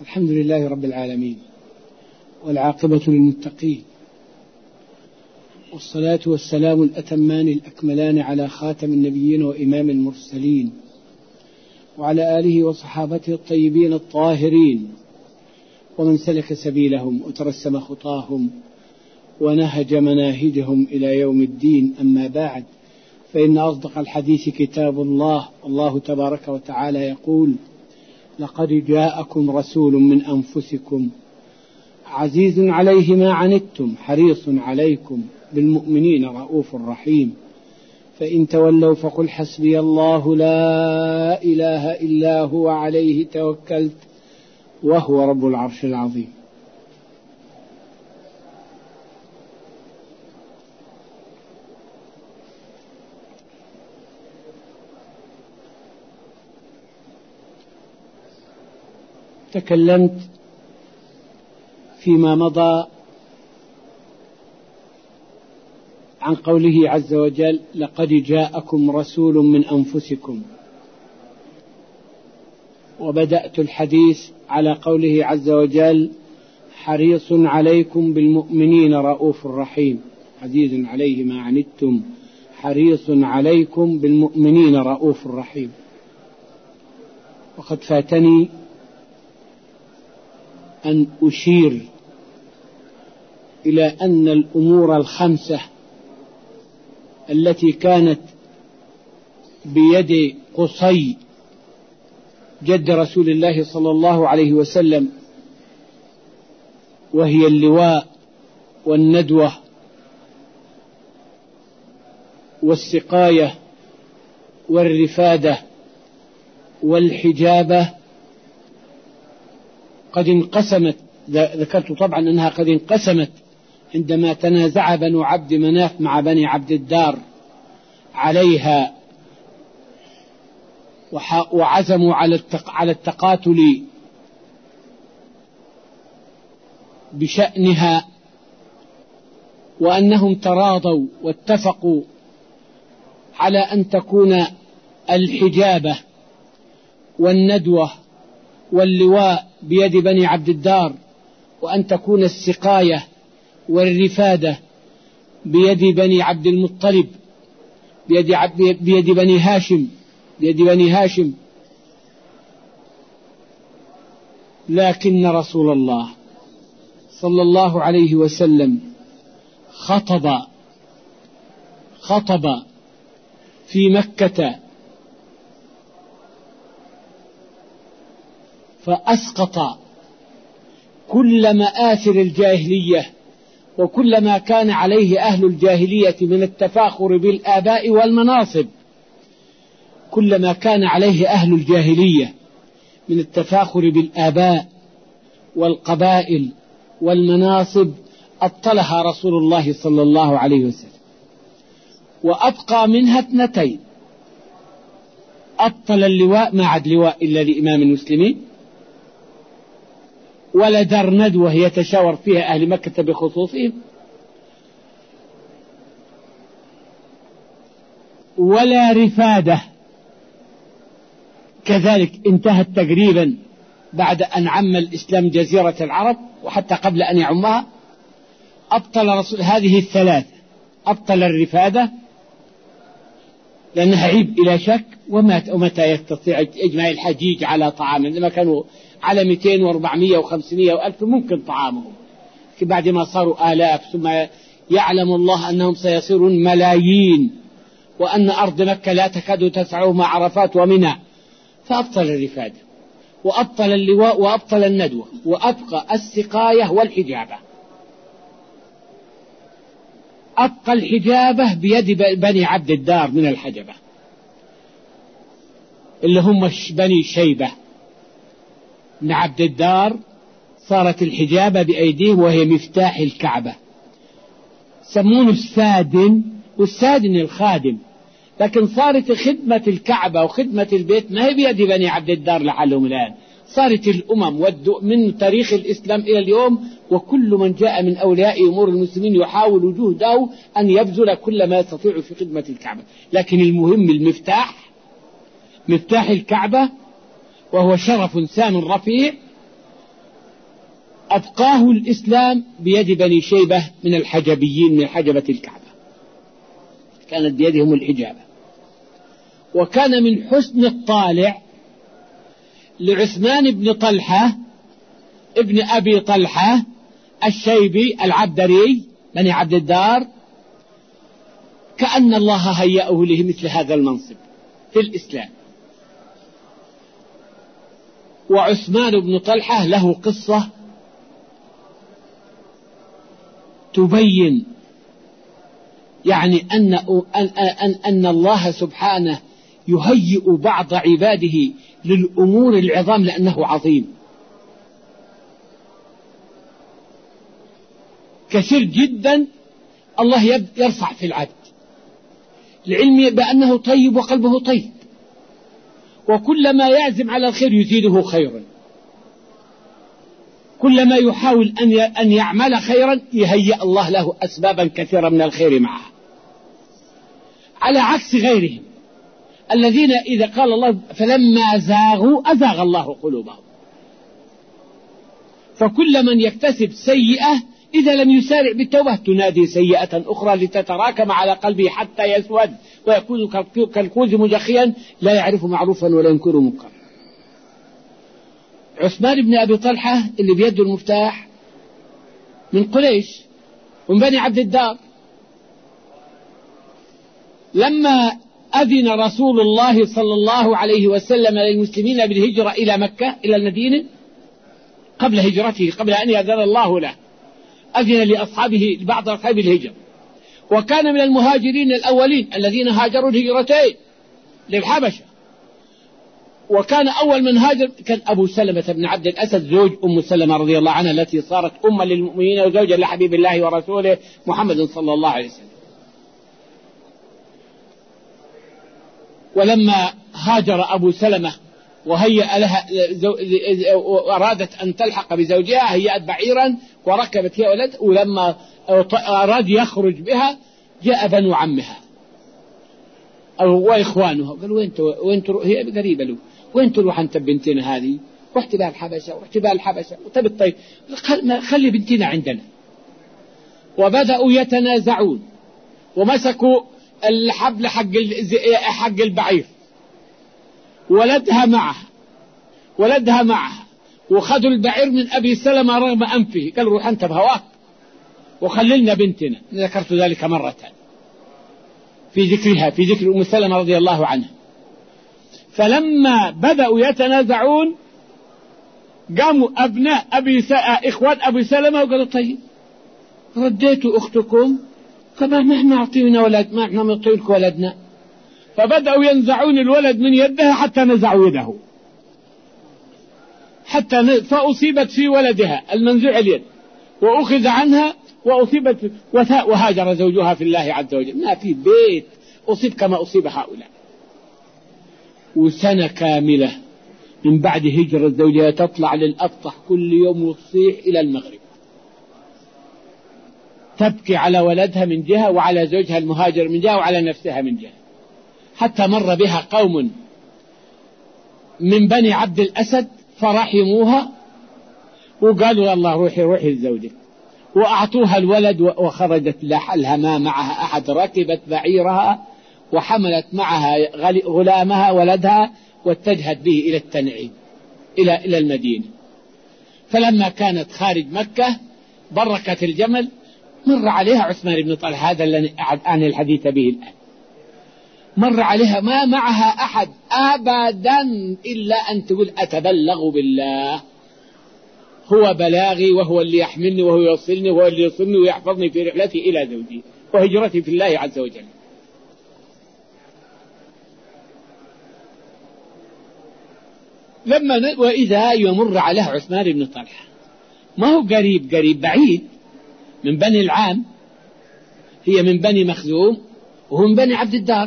الحمد لله رب العالمين، والعاقبة للمتقين، والصلاة والسلام الأتمان الأكملان على خاتم النبيين وإمام المرسلين، وعلى آله وصحابته الطيبين الطاهرين، ومن سلك سبيلهم وترسم خطاهم ونهج مناهجهم إلى يوم الدين. أما بعد، فإن أصدق الحديث كتاب الله. الله تبارك وتعالى يقول: لقد جاءكم رسول من أنفسكم عزيز عليه ما عنتم حريص عليكم بالمؤمنين رؤوف رحيم، فإن تولوا فقل حسبي الله لا إله إلا هو عليه توكلت وهو رب العرش العظيم. تكلمت فيما مضى عن قوله عز وجل: لقد جاءكم رسول من أنفسكم، وبدأت الحديث على قوله عز وجل: حريص عليكم بالمؤمنين رؤوف رحيم، عزيز عليه ما عنتم حريص عليكم بالمؤمنين رؤوف رحيم. وقد فاتني أن أشير إلى أن الأمور الخمسة التي كانت بيد قصي جد رسول الله صلى الله عليه وسلم، وهي اللواء والندوة والسقاية والرفادة والحجابة، قد انقسمت. ذكرت طبعا أنها قد انقسمت عندما تنازع بنو عبد مناف مع بني عبد الدار عليها، وعزموا على التقاتل بشأنها، وأنهم تراضوا واتفقوا على أن تكون الحجابة والندوة واللواء بيد بني عبد الدار، وأن تكون السقاية والرفادة بيد بني عبد المطلب، بيد بني هاشم. لكن رسول الله صلى الله عليه وسلم خطب في مكة، فأسقط كل مآثر الجاهلية وكل ما كان عليه أهل الجاهلية من التفاخر بالآباء والمناصب. كل ما كان عليه أهل الجاهلية من التفاخر بالآباء والقبائل والمناصب أبطلها رسول الله صلى الله عليه وسلم، وأبقى منها اثنتين: أبطل اللواء، ما عاد لواء إلا لإمام المسلمين، ولا دار ندوة يتشاور فيها أهل مكة بخصوصهم، ولا رفادة كذلك انتهت تقريبا بعد أن عم الإسلام جزيرة العرب، وحتى قبل أن يعمها. أبطل رسول هذه الثلاث: أبطل الرفادة لأنها عيب إلى شك، ومتى يستطيع إجماع الحجيج على طعام؟ عندما كانوا على 200 و400 و500 و1000 ممكن طعامهم، بعد ما صاروا آلاف، ثم يعلم الله أنهم سيصيرون ملايين، وأن أرض مكة لا تكاد تسعهم عرفات ومنى. فأبطل الرفادة وأبطل اللواء وأبطل الندوة، وأبقى السقاية والحجابة. أبقى الحجابة بيد بني عبد الدار من الحجبة، اللي هم بني شيبة من عبد الدار. صارت الحجابة بأيديهم، وهي مفتاح الكعبة. سمونه السادن، والسادن الخادم، لكن صارت خدمة الكعبة وخدمة البيت ما هي بيد بني عبد الدار لعلهم الآن. صارت الأمم من تاريخ الإسلام إلى اليوم، وكل من جاء من أولياء أمور المسلمين يحاول جهده أن يبذل كل ما يستطيع في خدمة الكعبة. لكن المهم مفتاح الكعبة، وهو شرف سام رفيع، أبقاه الإسلام بيد بني شيبة من الحجبيين من حجبة الكعبة، كانت بيدهم الحجابة. وكان من حسن الطالع لعثمان بن طلحة ابن أبي طلحة الشيبي العبدري بني عبد الدار، كأن الله هيأه له مثل هذا المنصب في الإسلام. وعثمان بن طلحة له قصة تبين يعني أن الله سبحانه يهيئ بعض عباده للأمور العظام لأنه عظيم. كثير جدا الله يرفع في العبد العلم بأنه طيب وقلبه طيب، وكلما يعزم على الخير يزيده خيرا، كلما يحاول أن يعمل خيرا يهيئ الله له أسبابا كثيرة من الخير معه، على عكس غيرهم الذين إذا قال الله فلما زاغوا أزاغ الله قلوبهم. فكل من يكتسب سيئة إذا لم يسارع بالتوبة تنادي سيئة أخرى لتتراكم على قلبه حتى يسود ويكون كالكوز مجخيا لا يعرف معروفا ولا ينكر منكرا. عثمان بن أبي طلحة اللي بيده المفتاح من قريش ومن بني عبد الدار، لما أذن رسول الله صلى الله عليه وسلم للمسلمين بالهجرة إلى مكة إلى المدينة قبل هجرته، قبل أن يأذن الله له، أذن لأصحابه بعض أصحاب الهجرة، وكان من المهاجرين الأولين الذين هاجروا الهجرتين للحبشة. وكان أول من هاجر كان أبو سلمة بن عبد الأسد زوج أم سلمة رضي الله عنها التي صارت أما للمؤمنين وزوجا لحبيب الله ورسوله محمد صلى الله عليه وسلم. ولما هاجر أبو سلمة وهيأ لها وأرادت أن تلحق بزوجها هيأت بعيرا وركبت هي ولد، ولما أراد يخرج بها جاء بنو عمها وإخوانها قالوا وين تروح؟ هي قريبة له، وين تروح أنت بنتنا هذه؟ رحت بها الحبشة ورحت بها الحبشة وتبت طيب خلي بنتنا عندنا. وبدأوا يتنازعون ومسكوا الحبل حق البعير، ولدها معها وخذوا البعير من أبي سلمة رغم أنفه، قال روح أنت بهواك وخللنا بنتنا. ذكرت ذلك مرة في ذكر أم سلمة رضي الله عنها. فلما بدأوا يتنازعون قاموا أبناء إخوان أبي سلمة وقالوا طيب رديتوا أختكم فما احنا أعطينا ولد، ما احنا نعطيك ولدنا. فبدأوا ينزعون الولد من يدها حتى نزعوا يده، فأصيبت في ولدها المنزوع اليد وأخذ عنها وأصيبت وهاجر زوجها في الله عز وجل. ما في بيت أصيب كما أصيب هؤلاء. وسنة كاملة من بعد هجرة زوجها تطلع للأبطح كل يوم وتصيح إلى المغرب، تبكي على ولدها من جهة وعلى زوجها المهاجر من جهة وعلى نفسها من جهة، حتى مر بها قوم من بني عبد الأسد فرحموها وقالوا يا الله روحي لزوجك، وأعطوها الولد وخرجت لحلها ما معها أحد، ركبت بعيرها وحملت معها غلامها ولدها واتجهت به إلى التنعيم إلى المدينة. فلما كانت خارج مكة بركت الجمل، مر عليها عثمان بن طلحة هذا الذي عن الحديث به الآن، مر عليها ما معها أحد أبدا إلا أن تقول أتبلغ بالله، هو بلاغي وهو اللي يحملني وهو يوصلني وهو اللي يوصلني ويحفظني في رحلتي إلى زوجي وهجرتي في الله عز وجل. وإذا يمر عليها عثمان بن طلحة ما هو قريب بعيد، من بني العام، هي من بني مخزوم وهو من بني عبد الدار.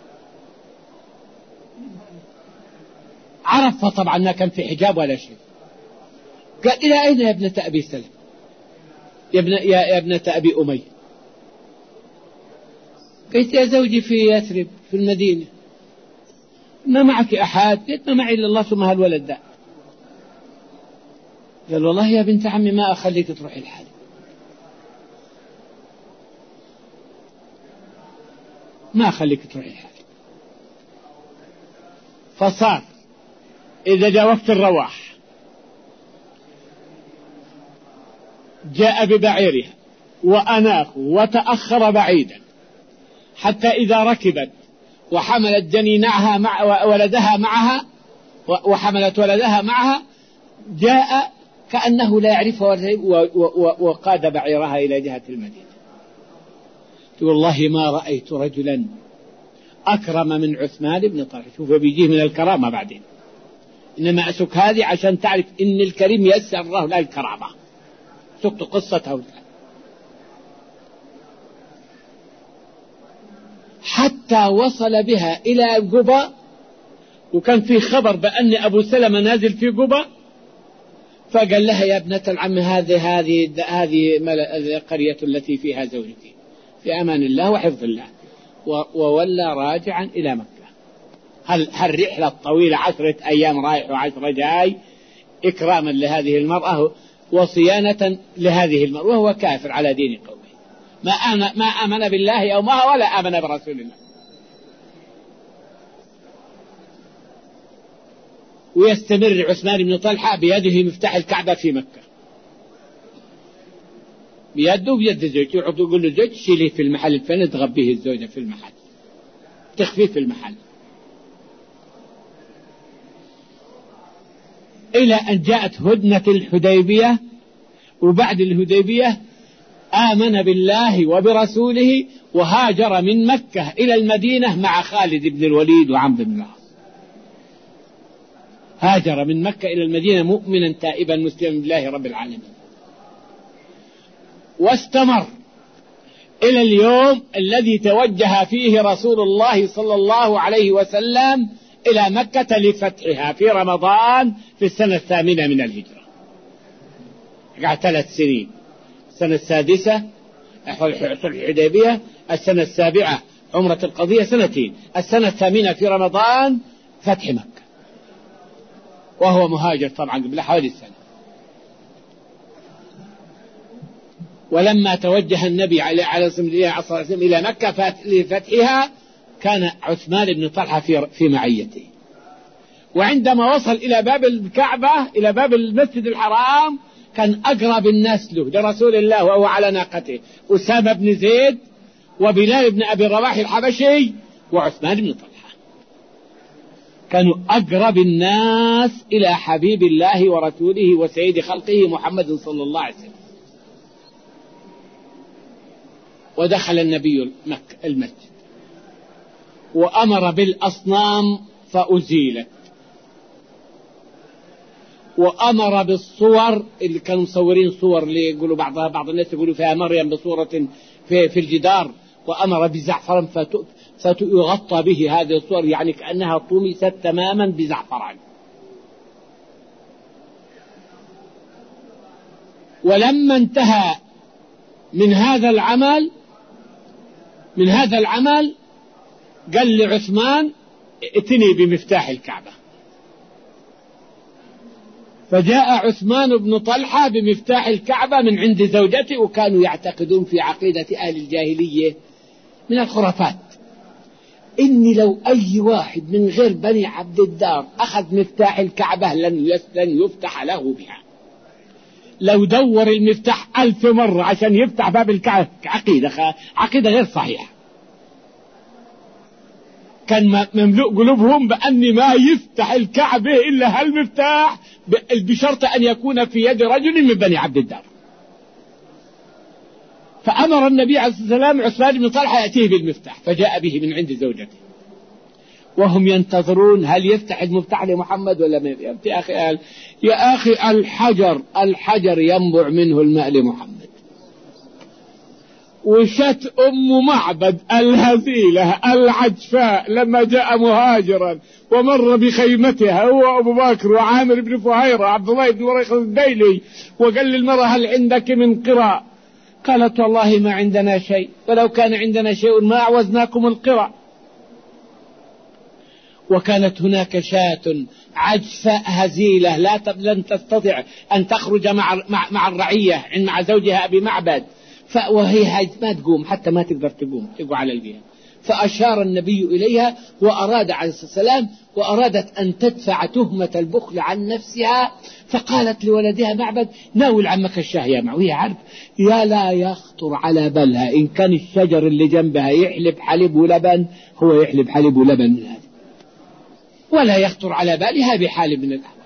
عرفها طبعا ما كان في حجاب ولا شيء. قال إلى أين يا ابنة أبي سلم؟ يا ابنة أبي أمية. قلت يا زوجي في يثرب في المدينة. ما معك أحد؟ قلت ما معي إلا الله ثم هالولد ده. قال والله يا بنت عمي ما أخليك تروحي لحالك. ما أخليك تروحي لحالك. فصار إذا جاء وقت الرواح جاء ببعيرها وأناخ وتأخر بعيدا حتى إذا ركبت وحملت جنينها مع ولدها معها وحملت ولدها معها جاء كأنه لا يعرفها وقاد بعيرها إلى جهة المدينة. والله ما رأيت رجلا أكرم من عثمان بن طلحة. شوف بيجيه من الكرامة بعدين، إنما أسك هذه عشان تعرف إن الكريم يسر الله لا الكرامة. سكت قصته حتى وصل بها إلى قباء، وكان في خبر بأن أبو سلمة نازل في قباء، فقال لها يا ابنة العم هذه القرية التي فيها زوجك، في أمان الله وحفظ الله. وولى راجعا إلى مكة. هالرحلة الطويلة 10 أيام رايح و10 جاي إكراما لهذه المرأة وصيانة لهذه المرأة، وهو كافر على دين قومه ما آمن بالله يومها ولا آمن برسول الله. ويستمر عثمان بن طلحة بيده مفتاح الكعبة في مكة، بيده وبيد زوجته، يقول له زوج شيليه في المحل الفلاني تغبيه الزوجة في المحل، تخفيه في المحل، إلى أن جاءت هدنة الحديبية. وبعد الحديبية آمن بالله وبرسوله وهاجر من مكة إلى المدينة مع خالد بن الوليد وعمرو بن العاص. هاجر من مكة إلى المدينة مؤمنا تائبا مسلما بالله رب العالمين، واستمر إلى اليوم الذي توجه فيه رسول الله صلى الله عليه وسلم إلى مكة لفتحها في رمضان في السنة 8 من الهجرة. قعد 3 سنين، السنة 6 صلح الحديبية، السنة 7 عمرة القضية، 2 سنين، السنة 8 في رمضان فتح مكة، وهو مهاجر طبعا قبل حوالي سنة. ولما توجه النبي عليه الصلاة والسلام إلى مكة لفتحها كان عثمان بن طلحة في معيته. وعندما وصل إلى باب الكعبة إلى باب المسجد الحرام كان أقرب الناس له لرسول الله وهو على ناقته أسامة بن زيد وبلال بن أبي رواح الحبشي وعثمان بن طلحة، كانوا أقرب الناس إلى حبيب الله ورسوله وسيد خلقه محمد صلى الله عليه وسلم. ودخل النبي المسجد وأمر بالأصنام فأزيلت، وأمر بالصور اللي كانوا مصورين صور اللي يقولوا بعض الناس يقولوا فيها مريم بصورة في الجدار، وأمر بزعفران فيغطى به هذه الصور، يعني كأنها طمست تماما بزعفران. ولما انتهى من هذا العمل قال لعثمان ائتني بمفتاح الكعبة، فجاء عثمان بن طلحة بمفتاح الكعبة من عند زوجته. وكانوا يعتقدون في عقيدة أهل الجاهلية من الخرافات إن لو أي واحد من غير بني عبد الدار أخذ مفتاح الكعبة لن يفتح له بها. لو دور المفتاح 1000 مرة عشان يفتح باب الكعبة، عقيدة غير صحيحة. كان مملوء قلوبهم بأن ما يفتح الكعبة إلا هالمفتاح بشرط أن يكون في يد رجل من بني عبد الدار. فأمر النبي عليه الصلاة والسلام عثمان بن طلحة يأتيه بالمفتاح، فجاء به من عند زوجته وهم ينتظرون هل يفتح المفتاح لمحمد ولا ما يفتح. يا أخي الحجر ينبع منه الماء لمحمد. وشت أم معبد الهزيلة العجفاء لما جاء مهاجرا ومر بخيمتها هو أبو بكر وعامر بن فهيرة عبد الله بن وريق الديلي، وقال للمرأة هل عندك من قراء؟ قالت والله ما عندنا شيء، ولو كان عندنا شيء ما أعوزناكم القراء. وكانت هناك شاة عجفاء هزيلة لن تستطيع أن تخرج مع الرعية مع زوجها أبي معبد، وهي ما تقوم، حتى ما تقدر تقوم على الجهة. فأشار النبي إليها وأراد عليه الصلاة والسلام وأرادت أن تدفع تهمة البخل عن نفسها، فقالت لولدها معبد: ناول عمك الشاه يا معه. وهي عارف يا لا يخطر على بالها إن كان الشجر اللي جنبها يحلب حليب ولبن، هو يحلب حليب ولبن من هذا، ولا يخطر على بالها بحال من الأحوال.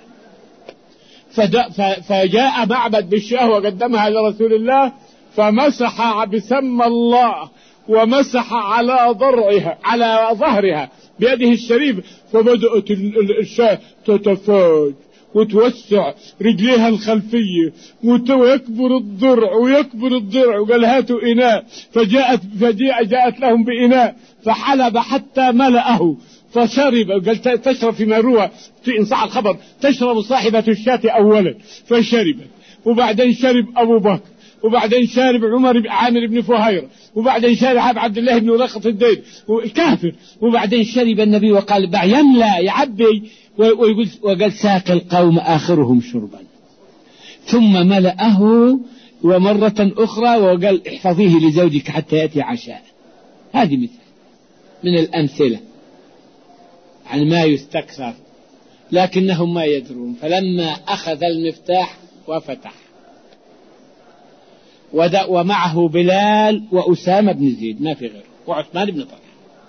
فجاء معبد بالشاه وقدمها لرسول الله، فمسح بسم الله ومسح على ظهرها بيده الشريف، فبدأت الشاة تتفاج وتوسع رجليها الخلفية ويكبر الضرع وقال: هاتوا إناء. فجاءت لهم بإناء فحلب حتى ملأه فشرب. قال: تشرب فيما روى إن صح الخبر، تشرب صاحبة الشاة أولا، فشربت، وبعدين شرب أبو بكر، وبعدين شارب عامر بن فهيرة، وبعدين شارب عبد الله بن ولقط الدين الكافر، وبعدين شرب النبي وقال: بع يملا يعبي، وقال: ساق القوم آخرهم شربا، ثم ملأه ومرة أخرى وقال: احفظيه لزوجك حتى يأتي عشاء. هذه مثل من الأمثلة عن ما يستكثر، لكنهم ما يدرون. فلما أخذ المفتاح وفتح، ومعه بلال وأسامة بن زيد، ما في غيره، وعثمان بن طلحة.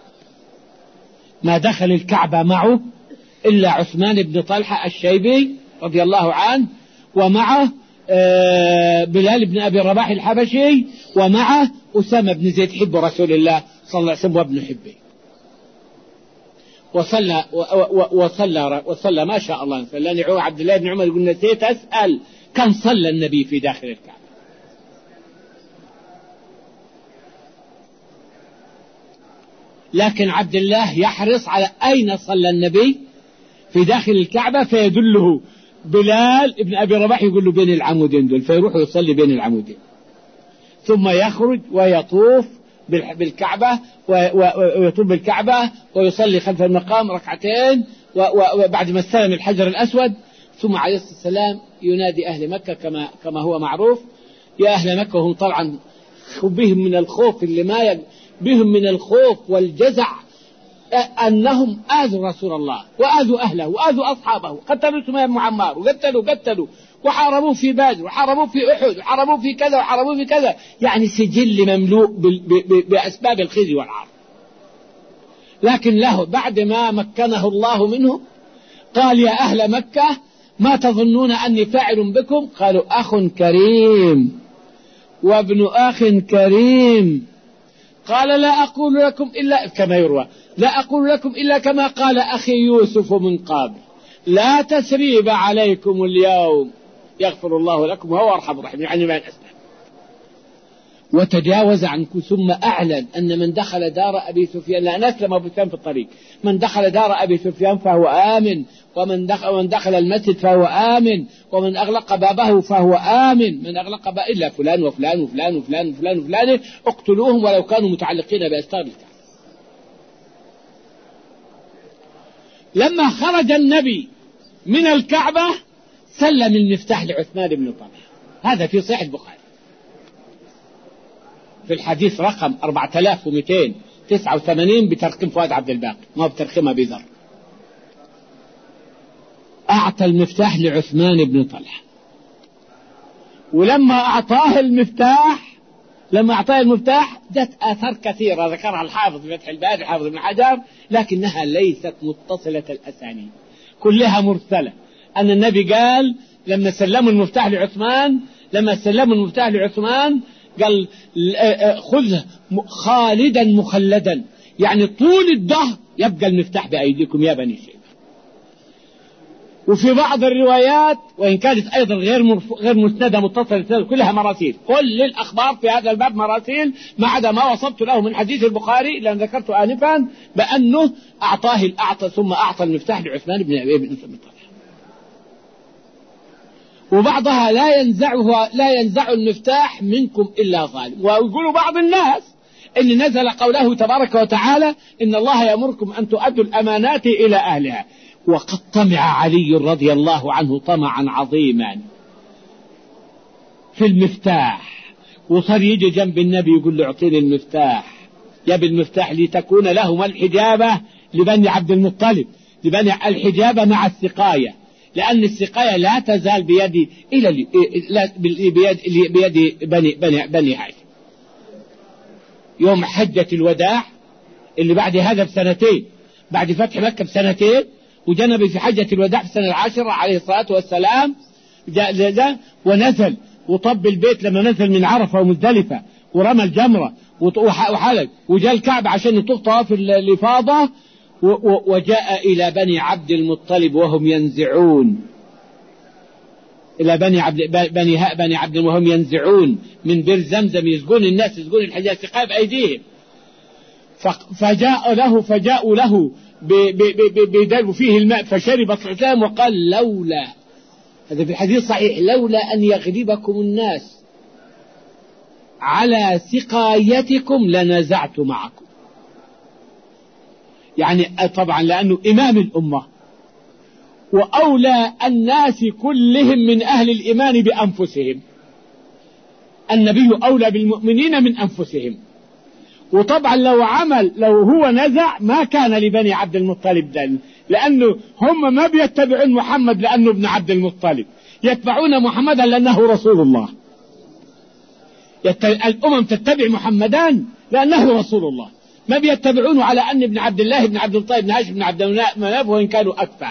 ما دخل الكعبة معه إلا عثمان بن طلحة الشيبي رضي الله عنه، ومعه بلال بن أبي رباح الحبشي، ومعه أسامة بن زيد حب رسول الله صلى الله عليه وسلم وابن حبه. وصلى ما شاء الله. لأن عبد الله بن عمر يقول: نسيت أسأل كم صلى النبي في داخل الكعبة. لكن عبد الله يحرص على أين صلى النبي في داخل الكعبة، فيدله بلال ابن أبي رباح يقول له: بين العمودين دول، فيروح يصلي بين العمودين، ثم يخرج ويطوف بالكعبة ويطوف بالكعبة ويصلي خلف المقام ركعتين، وبعد ما استلم الحجر الأسود، ثم عليه الصلاة والسلام ينادي أهل مكة كما هو معروف: يا أهل مكة. هم طبعا بهم من الخوف بهم من الخوف والجزع أنهم آذوا رسول الله وآذوا أهله وآذوا أصحابه، قتلوا سمية بن عمار وقتلوا وحاربوا في بدر وحاربوا في أحد وحاربوا في كذا وحاربوا في كذا، يعني سجل مملوء بأسباب الخزي والعار. لكن له بعد ما مكنه الله منه قال: يا أهل مكة ما تظنون أني فاعل بكم؟ قالوا: أخ كريم وابن أخ كريم. قال: لا أقول لكم إلا كما يروى، لا أقول لكم إلا كما قال أخي يوسف من قبل: لا تثريب عليكم اليوم يغفر الله لكم وهو أرحم الراحمين. يعني ما الأسلام. وتجاوز عنكم، ثم أعلن أن من دخل دار أبي سفيان، لأن أسلم أبو سفيان في الطريق، من دخل دار أبي سفيان فهو آمن، ومن دخل المسجد فهو آمن، ومن أغلق بابه فهو آمن، من أغلق بابه إلا فلان وفلان وفلان وفلان وفلان وفلان اقتلوهم ولو كانوا متعلقين بأستار الكعبة. لما خرج النبي من الكعبة سلم المفتاح لعثمان بن طلحة، هذا في صحيح البخاري في الحديث رقم 4289 بترقيم فؤاد عبد الباقي، ما بترقيم أبي ذر. أعطى المفتاح لعثمان بن طلحة، ولما أعطاه المفتاح جت آثار كثيرة ذكرها الحافظ في فتح الباري حافظ ابن حجر، لكنها ليست متصلة الأسانيد، كلها مرسلة. أن النبي قال لما سلموا المفتاح لعثمان قال: خذه خالدا مخلدا، يعني طول الدهر يبقى المفتاح بأيديكم يا بني شيبة. وفي بعض الروايات وإن كانت أيضا غير مسندة متصلة كلها مراسيل، كل الأخبار في هذا الباب مراسيل ما عدا ما وصلت له من حديث البخاري لأن ذكرته آنفا بأنه ثم أعطى المفتاح لعثمان بن طلحة. وبعضها لا ينزع المفتاح منكم إلا ظالم. ويقولوا بعض الناس إن نزل قوله تبارك وتعالى إن الله يأمركم أن تؤدوا الأمانات إلى أهلها. وقد طمع علي رضي الله عنه طمعا عظيما في المفتاح، وصار يجي جنب النبي يقول له اعطيني المفتاح يا بالمفتاح لتكون لهما الحجابة لبني عبد المطلب، لبني الحجابة مع السقاية، لأن السقاية لا تزال بيد إلى بيد بني هاشم. يوم حجة الوداع اللي بعد هذا بسنتين، بعد فتح مكة بسنتين، وجنبي في حجة الوداع في السنة 10 عليه الصلاة والسلام جاء ونزل وطب البيت لما نزل من عرفة ومزدلفة ورمى الجمرة وحلق وجاء الكعبة عشان يطوف طواف الإفاضة، وجاء إلى بني عبد المطلب وهم ينزعون إلى بني عبد وهم ينزعون من بئر زمزم، يسقون الناس، يسقون الحجاج سقاية بأيديهم. فجاءوا له بدلو فيه الماء فشرب الطعام وقال لولا، هذا في الحديث صحيح، لولا أن يغلبكم الناس على سقايتكم لنزعت معكم. يعني طبعا لأنه إمام الأمة وأولى الناس كلهم من أهل الإيمان بأنفسهم، النبي أولى بالمؤمنين من أنفسهم. وطبعا لو هو نزع ما كان لبني عبد المطلب دل، لأنه هم ما بيتبعون محمد لأنه ابن عبد المطلب، يتبعون محمدا لأنه رسول الله. الأمم تتبع محمدان لأنه رسول الله، ما بيتبعونه على أن ابن عبد الله ابن عبد المطلب ابن هاشم ابن عبد مناف وإن كانوا أكفى.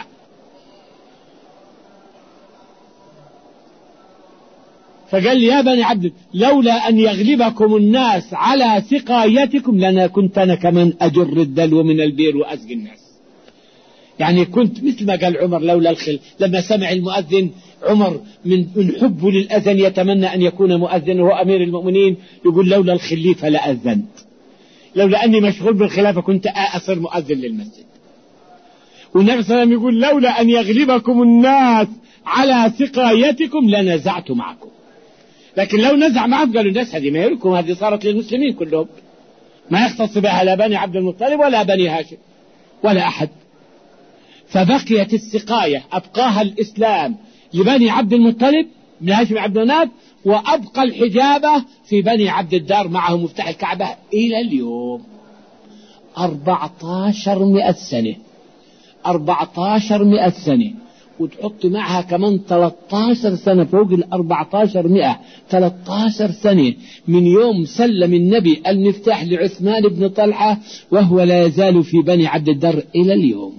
فقال لي يا بني عبد لولا أن يغلبكم الناس على سقايتكم لنا كنت أنا كمان أجر الدلو من البير وأسقي الناس. يعني كنت مثل ما قال عمر لولا الخل، لما سمع المؤذن عمر من حبه للأذن يتمنى أن يكون مؤذن وهو أمير المؤمنين، يقول لولا الخليفة لأذنت، لولا أني مشغول بالخلافة كنت أصير مؤذن للمسجد. والنبي صلى الله عليه وسلم يقول لولا أن يغلبكم الناس على سقايتكم لنزعت معكم. لكن لو نزع معهم قالوا الناس هذه ما لكم، هذه صارت للمسلمين كلهم، ما يختص بها لا بني عبد المطلب ولا بني هاشم ولا أحد. فبقيت السقاية أبقاها الإسلام لبني عبد المطلب بن هاشم عبد مناف، وأبقى الحجابة في بني عبد الدار معهم مفتاح الكعبة إلى اليوم. 1400 سنة، 1400 سنة، وتحط معها كمان 13 سنة فوق 1400، 13 سنة من يوم سلم النبي المفتاح لعثمان بن طلحة وهو لا يزال في بني عبد الدار إلى اليوم.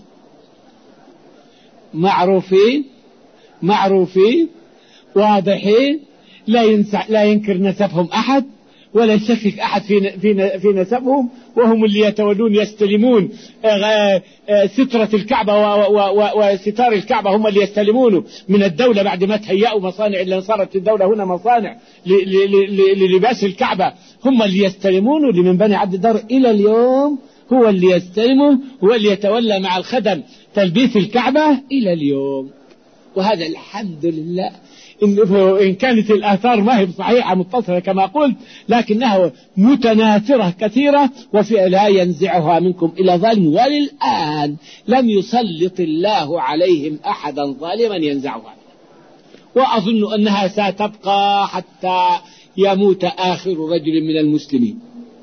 معروفين واضحين، لا ينكر نسبهم أحد ولا يشكك أحد في نسبهم، وهم اللي يتولون يستلمون سترة الكعبة وستار الكعبة، هم اللي يستلمونه من الدولة بعد ما تهيأوا مصانع، اللي صارت الدولة هنا مصانع للباس الكعبة، هم اللي يستلمونه. اللي من بني عبد الدار إلى اليوم هو اللي يستلمه، هو اللي يتولى مع الخدم تلبيس الكعبة إلى اليوم. وهذا الحمد لله إن كانت الآثار ما هي صحيحة متصلة كما قلت، لكنها متناثرة كثيرة، لا ينزعها منكم إلى ظالم، وللآن لم يسلط الله عليهم أحدا ظالما ينزعها، وأظن أنها ستبقى حتى يموت آخر رجل من المسلمين.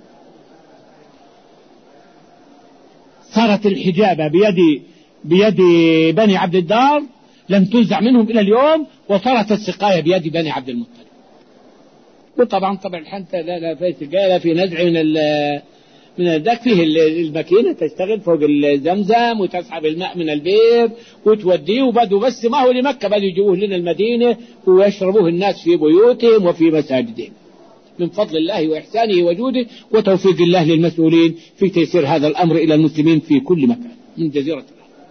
صارت الحجابة بيد بني عبد الدار لم تنزع منهم إلى اليوم، وصارت السقاية بيد بني عبد المطلب. وطبعا الحنطة لا في نزع من الدك، فيه الماكينة تشتغل فوق الزمزم وتسحب الماء من البئر وتوديه، وبدوا بس ما هو لمكة، بدوا يجيبوه لنا المدينة ويشربوه الناس في بيوتهم وفي مساجدهم، من فضل الله وإحسانه وجوده وتوفيق الله للمسؤولين في تيسير هذا الأمر إلى المسلمين في كل مكان من جزيرة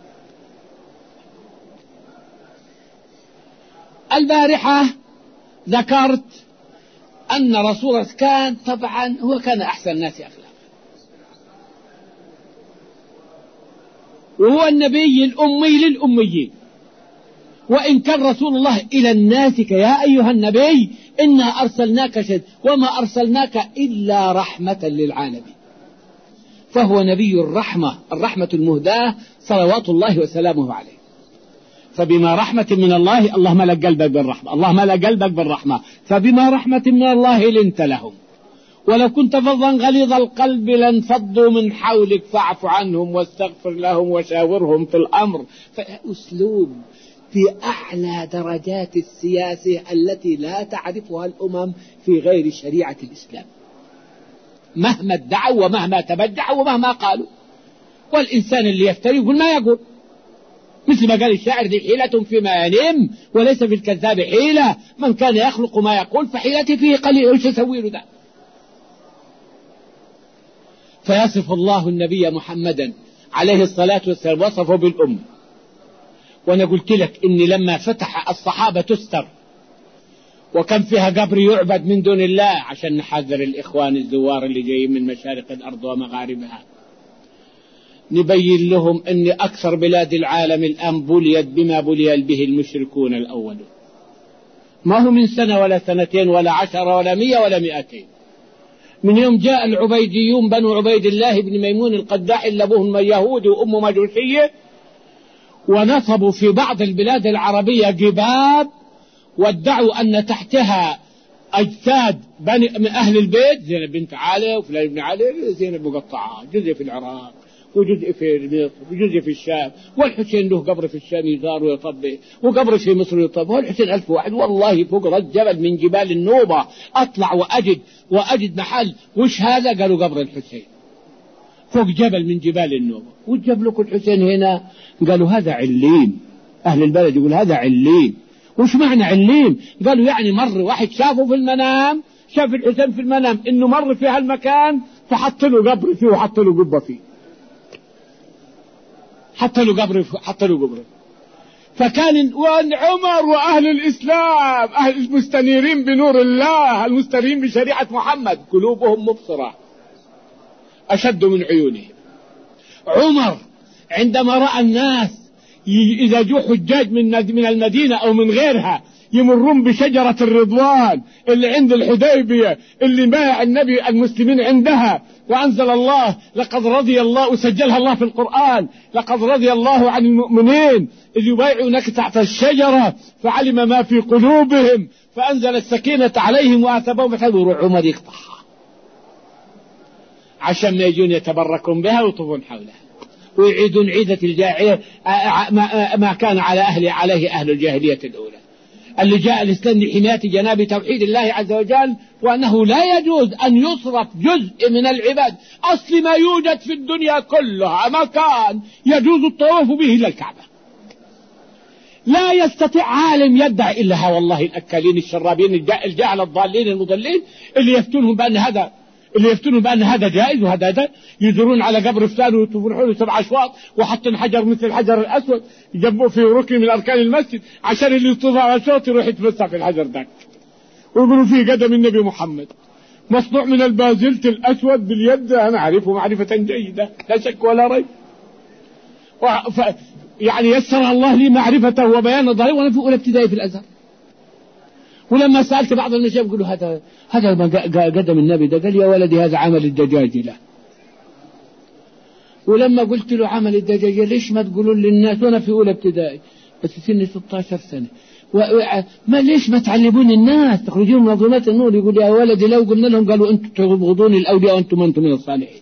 البارحة. ذكرت أن رسول الله كان طبعا هو كان أحسن الناس أخلاقا، وهو النبي الأمي للأميين، وإن كان رسول الله إلى الناس يا أيها النبي إنا أرسلناك شهيدا وما أرسلناك إلا رحمة للعالمين. فهو نبي الرحمة المهداة صلوات الله وسلامه عليه. فبما رحمة من الله، الله ملأ قلبك بالرحمة، الله ملأ قلبك بالرحمة، فبما رحمة من الله لنت لهم، ولو كنت فظا غليظ القلب لانفضوا من حولك فاعف عنهم واستغفر لهم وشاورهم في الأمر. فأسلوب في أعلى درجات السياسة التي لا تعرفها الأمم في غير شريعة الإسلام، مهما ادعوا ومهما تبجعوا ومهما قالوا. والإنسان اللي يفتري يقول ما يقول، مثل ما قال الشاعر: ذي حيلة فيما ينم وليس في الكذاب حيلة، من كان يخلق ما يقول فحيلتي فيه قليل. وش يسوي له ده؟ فيصف الله النبي محمدا عليه الصلاة والسلام وصفه بالأمة. وأنا قلت لك إني لما فتح الصحابة تستر وكان فيها قبر يعبد من دون الله عشان نحذر الإخوان الزوار اللي جايين من مشارق الأرض ومغاربها، نبين لهم أن أكثر بلاد العالم الآن بليت بما بلي به المشركون الأولون، ما هو من سنة ولا سنتين ولا 10 ولا 100 ولا 200. من يوم جاء العبيديون بنو عبيد الله بن ميمون القداح اللي أبوهم يهودي وأمه مجوسية، ونصبوا في بعض البلاد العربية جباب وادعوا أن تحتها أجساد من أهل البيت، زينب بنت علي وفلان بن علي، زينب مقطعة، جزء في العراق وجزء في مصر وجزء في الشام، والحسين له قبر في الشام يزار ويطبق، وقبر في مصر يطبق، والحسين 1000 واحد. والله فوق رأس جبل من جبال النوبة أطلع وأجد محل. وش هذا؟ قالوا قبر الحسين فوق جبل من جبال النوبة. وجاب لكم الحسين هنا؟ قالوا هذا علين. أهل البلد يقول هذا علين. وش معنى علين؟ قالوا يعني مر واحد شافه في المنام، شاف الحسين في المنام إنه مر في هالمكان فحط له قبر فيه وحط له قبة فيه، حط له قبر. فكان عمر وأهل الإسلام أهل المستنيرين بنور الله المستنيرين بشريعة محمد قلوبهم مبصرة أشد من عيونهم. عمر عندما رأى الناس إذا جو حجاج من المدينة أو من غيرها يمرون بشجرة الرضوان اللي عند الحديبية اللي بايع النبي المسلمين عندها، وأنزل الله لقد رضي الله وسجلها الله في القرآن: لقد رضي الله عن المؤمنين إذ يبايعونك تحت الشجرة فعلم ما في قلوبهم فأنزل السكينة عليهم وأثابهم فتحوا. عمر يقطعها عشان ما يجون يتبركون بها ويطوفون حولها ويعيدون عيدة الجاهلية ما كان عليه أهل الجاهلية الأولى، اللي جاء الإسلام لحماية جناب توحيد الله عز وجل، وأنه لا يجوز أن يصرف جزء من العباد. أصل ما يوجد في الدنيا كلها مكان يجوز الطواف به إلى الكعبة. لا يستطيع عالم يدعي إلا والله الأكالين الشرابين الجاهل الضالين المضلين اللي يفتونون بأن هذا جائز وهذا ده، يدورون على قبر فلان ويطوفون حوله 7 أشواط وحطوا حجر مثل الحجر الأسود يجبوه في ركن من أركان المسجد عشان اللي يطوف على أشواط يروح يتمسح في الحجر ذاك، ويقولوا فيه قدم النبي محمد مصنوع من البازلت الأسود باليد. أنا أعرفه معرفة جيدة لا شك ولا ريب، يعني يسر الله لي معرفته وبيان ظاهره وأنا في أولى ابتدائي في الأزهر. ولما سألت بعض النشاب يقولوا هذا ما قدم النبي ده، قال يا ولدي هذا عمل الدجاجلة. ولما قلت له عمل الدجاجلة ليش ما تقولون للناس وأنا في أولى ابتدائي بس سني 16 سنة ما ليش ما تعلمون الناس تخرجون من ظلمات النور؟ يقول يا ولدي لو قلنا لهم قالوا أنتم تبغضون الأولياء وأنتم من الصالحين.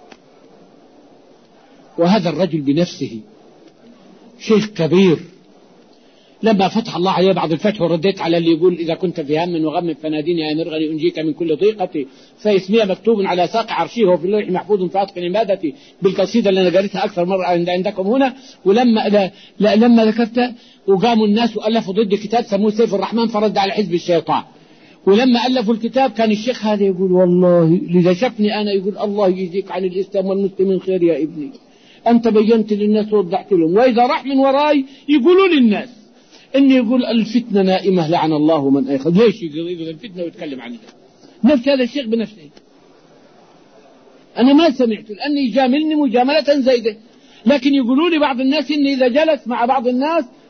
وهذا الرجل بنفسه شيخ كبير لما فتح الله عليه بعد الفتح ورديت على اللي يقول إذا كنت في هم وغم فناديني يا مرغني أنجيك من كل ضيقتي، فاسمي مكتوب على ساق عرشيه وفي اللوح محفوظ في أتقن عبادتي، بالقصيدة اللي أنا قريتها أكثر مرة عندكم هنا. ولما لما ذكرت وقاموا الناس وألفوا ضد كتاب سموه سيف الرحمن فرد على حزب الشيطان. ولما ألفوا الكتاب كان الشيخ هذا يقول والله لذا شفني أنا يقول الله يجزيك عن الإسلام والمسلمين خير يا ابني، أنت بينت للناس ووضحت لهم. وإذا راح من وراي يقولوا للناس إني يقول الفتنة نائمة لعن الله من أيقظ. ليش يقول الفتنة ويتكلم عنها؟ نفس هذا الشيخ بنفسه. أنا ما سمعت لأني يجاملني مجاملة زيدة، لكن يقولوا لي بعض الناس إني إذا جلس مع بعض الناس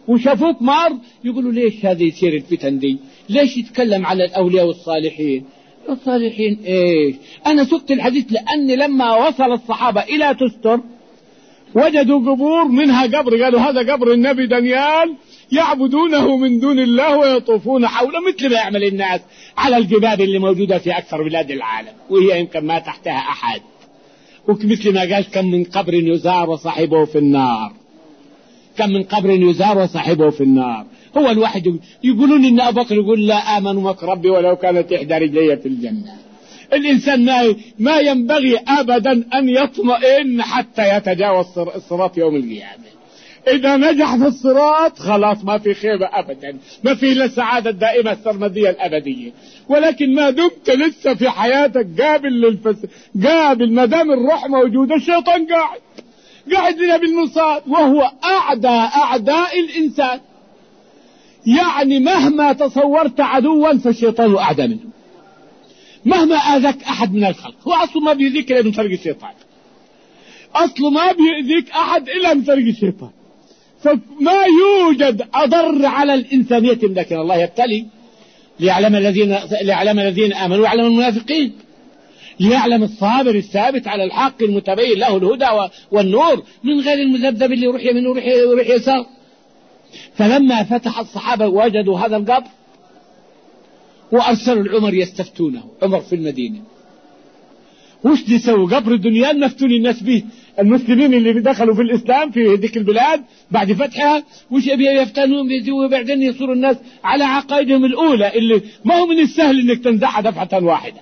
وشافوك مار يقولوا ليش هذه يصير الفتن دي؟ ليش يتكلم على الأولياء والصالحين؟ الصالحين إيش؟ أنا سقت الحديث لأن لما وصل الصحابة إلى تستر وجدوا قبور، منها قبر قالوا هذا قبر النبي دانيال يعبدونه من دون الله ويطوفون حوله مثل ما يعمل الناس على الجبال اللي موجودة في أكثر بلاد العالم وهي يمكن ما تحتها أحد. ومثل ما قال كم من قبر يزار وصاحبه في النار، كم من قبر يزار وصاحبه في النار. هو الواحد يقولون إن أبو بكر يقول لا آمن مك ربي ولو كانت إحدى رجلي في الجنة. الإنسان ما ينبغي أبدا أن يطمئن حتى يتجاوز الصراط يوم القيامة. إذا نجح في الصراط خلاص ما في خيبة أبدا، ما في إلا السعادة الدائمة السرمدية الأبدية. ولكن ما دمت لسه في حياتك قابل ما دام الروح موجودة، الشيطان قاعد لنا بالمرصاد، وهو أعداء الإنسان. يعني مهما تصورت عدوا فالشيطان أعدى منه. مهما آذاك أحد من الخلق، هو أصله ما بيؤذيك إلا من طريق الشيطان، أصله ما بيؤذيك أحد إلا من طريق الشيطان. فما يوجد أضر على الإنسانية، لكن الله يبتلي ليعلم الذين آمنوا ويعلم المنافقين، ليعلم الصابر الثابت على الحق المتبين له الهدى والنور من غير المذبذب اللي يروح يمين ويروح يسار. فلما فتح الصحابة وجدوا هذا القبر وأرسلوا العمر يستفتونه، عمر في المدينة، وش يسوي؟ قبر دنيان مفتون الناس به، المسلمين اللي دخلوا في الإسلام في ذيك البلاد بعد فتحها وش يفتنون بيزيوا وبعدين يصيروا الناس على عقائدهم الأولى اللي ما هو من السهل إنك تنزعها دفعة واحدة.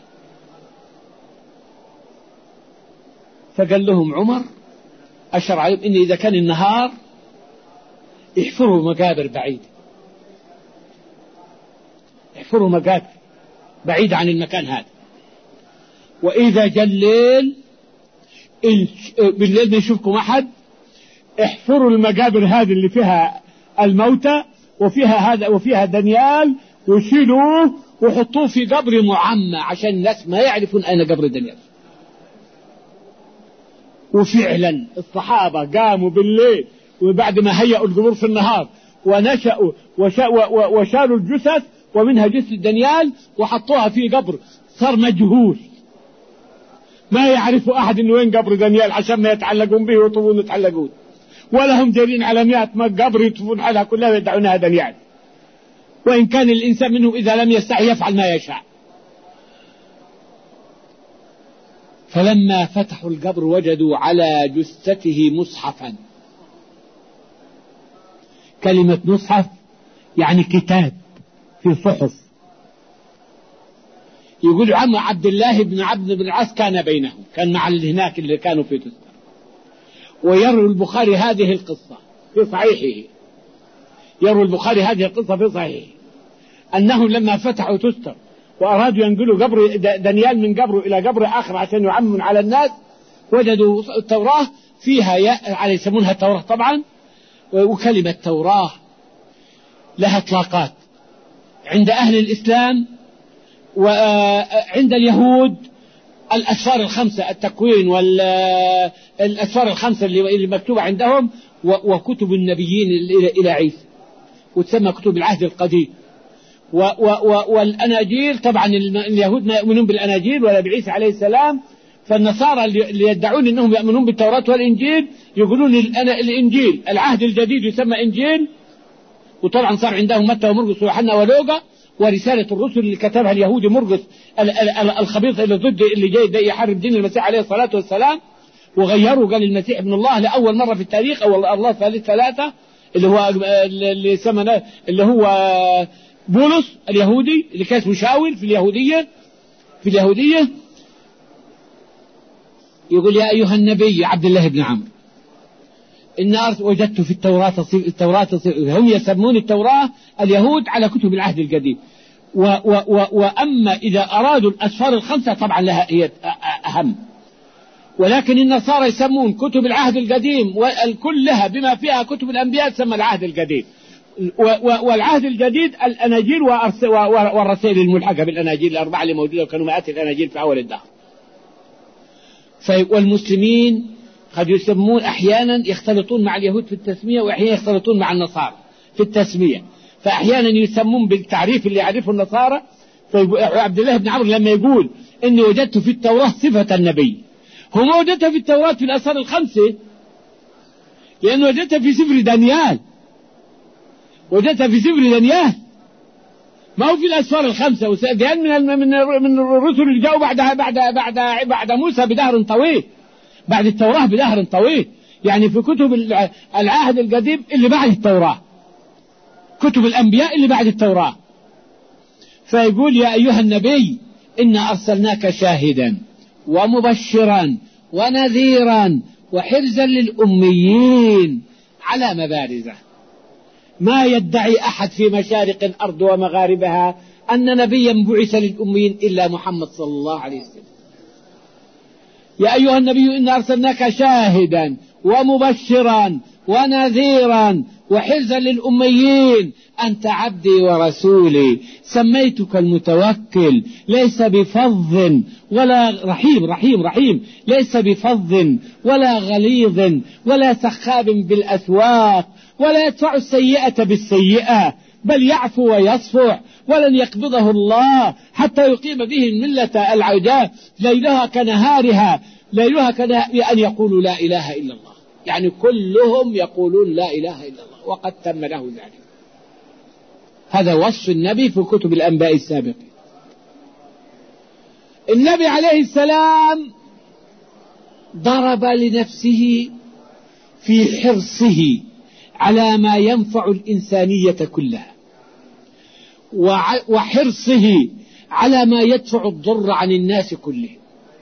فقال لهم عمر أشر عليهم إن إذا كان النهار يحفروا مقابر بعيدة، يحفروا مقابر بعيدة عن المكان هذا، وإذا جاء الليل بالليل ما يشوفكم أحد احفروا المقابر هذه اللي فيها الموتى وفيها دانيال وشيلوه وحطوه في قبر معمى عشان الناس ما يعرفون أين قبر دانيال. وفعلا الصحابة قاموا بالليل وبعد ما هيئوا القبور في النهار ونشأوا وشالوا الجثث ومنها جثة دانيال وحطوها في قبر صار مجهول، ما يعرف أحد إنه وين قبر دانيال عشان ما يتعلقون به ويطلبون يتعلقون، ولا هم جايين على 100 قبر يطلبون عليها كلها ويدعونها دانيال، وإن كان الإنسان منه إذا لم يستحي يفعل ما يشاء. فلما فتحوا القبر وجدوا على جثته مصحفا. كلمة مصحف يعني كتاب في صحف. يقول عم عبد الله بن عبد بن العاص كان بينهم، كان مع اللي هناك اللي كانوا في تستر. ويروي البخاري هذه القصة في صحيحه، يروي البخاري هذه القصة في صحيحه أنهم لما فتحوا تستر وأرادوا ينقلوا قبر دانيال من قبره إلى قبر آخر عشان يعمون على الناس، وجدوا التوراة فيها على يسمونها التوراة طبعا. وكلمة توراة لها اطلاقات عند أهل الإسلام وعند اليهود. الأسفار الخمسة التكوين والأسفار الخمسة اللي مكتوبة عندهم، وكتب النبيين إلى عيسى وتسمى كتب العهد القديم. والأناجيل طبعا اليهود ما يؤمنون بالأناجيل ولا بعيسى عليه السلام. فالنصارى اللي يدعون أنهم يؤمنون بالتوراة والإنجيل يقولون الإنجيل العهد الجديد يسمى إنجيل، وطبعا صار عندهم متى ومرقس ويوحنا ولوقا، ورسالة الرسل اللي كتبها اليهودي مرقس الخبيث اللي ضد اللي جاي يحارب دين المسيح عليه الصلاة والسلام، وغيروا قال المسيح ابن الله لأول مرة في التاريخ، أو الله ثالث ثلاثة، اللي هو بولس اليهودي اللي كان مشاور في اليهودية يقول يا أيها النبي عبد الله بن عمرو إن وجدت في التوراة هم يسمون التوراة اليهود على كتب العهد القديم. وأما إذا أرادوا الأسفار الخمسة طبعا لها هي أهم، ولكن النصارى يسمون كتب العهد القديم كلها بما فيها كتب الأنبياء تسمى العهد القديم، والعهد الجديد الأناجيل والرسائل الملحقة بالأناجيل الأربعة اللي موجودة، وكانوا مئات الأناجيل في أول الدهر. والمسلمين قد يسمون أحيانا يختلطون مع اليهود في التسمية، وأحيانا يختلطون مع النصارى في التسمية، فأحيانا يسمون بالتعريف اللي يعرفه النصارى. عبد الله بن عمرو لما يقول إني وجدت في التوراة صفة النبي، هو ما وجدتها في التوراة في الأسفار الخمسة، لأنه وجدتها في سفر دانيال، وجدتها في سفر دانيال، ما هو في الأسفار الخمسة. وسأجيال من الرسل اللي جاءوا بعد موسى بدهر طويل، بعد التوراة بدهر طويل، يعني في كتب العهد القديم اللي بعد التوراة، كتب الأنبياء اللي بعد التوراة. فيقول يا أيها النبي إنا أرسلناك شاهدا ومبشرا ونذيرا وحرزا للأميين على مبارزة. ما يدعي أحد في مشارق الأرض ومغاربها أن نبيا بعث للأميين إلا محمد صلى الله عليه وسلم. يا أيها النبي إنا أرسلناك شاهدا ومبشرا ونذيرا وحرزا للأميين أنت عبدي ورسولي سميتك المتوكل ليس بفظ ولا رحيم ليس بفظ ولا غليظ ولا سخاب بالأسواق ولا يدفع السيئة بالسيئة بل يعفو ويصفح ولن يقبضه الله حتى يقيم به الملة العوجاء ليلها كنهارها أن يقولوا لا إله إلا الله، يعني كلهم يقولون لا إله إلا الله وقد تم له ذلك. هذا وصف النبي في كتب الأنباء السابقة. النبي عليه السلام ضرب لنفسه في حرصه على ما ينفع الإنسانية كلها، وحرصه على ما يدفع الضر عن الناس كلهم،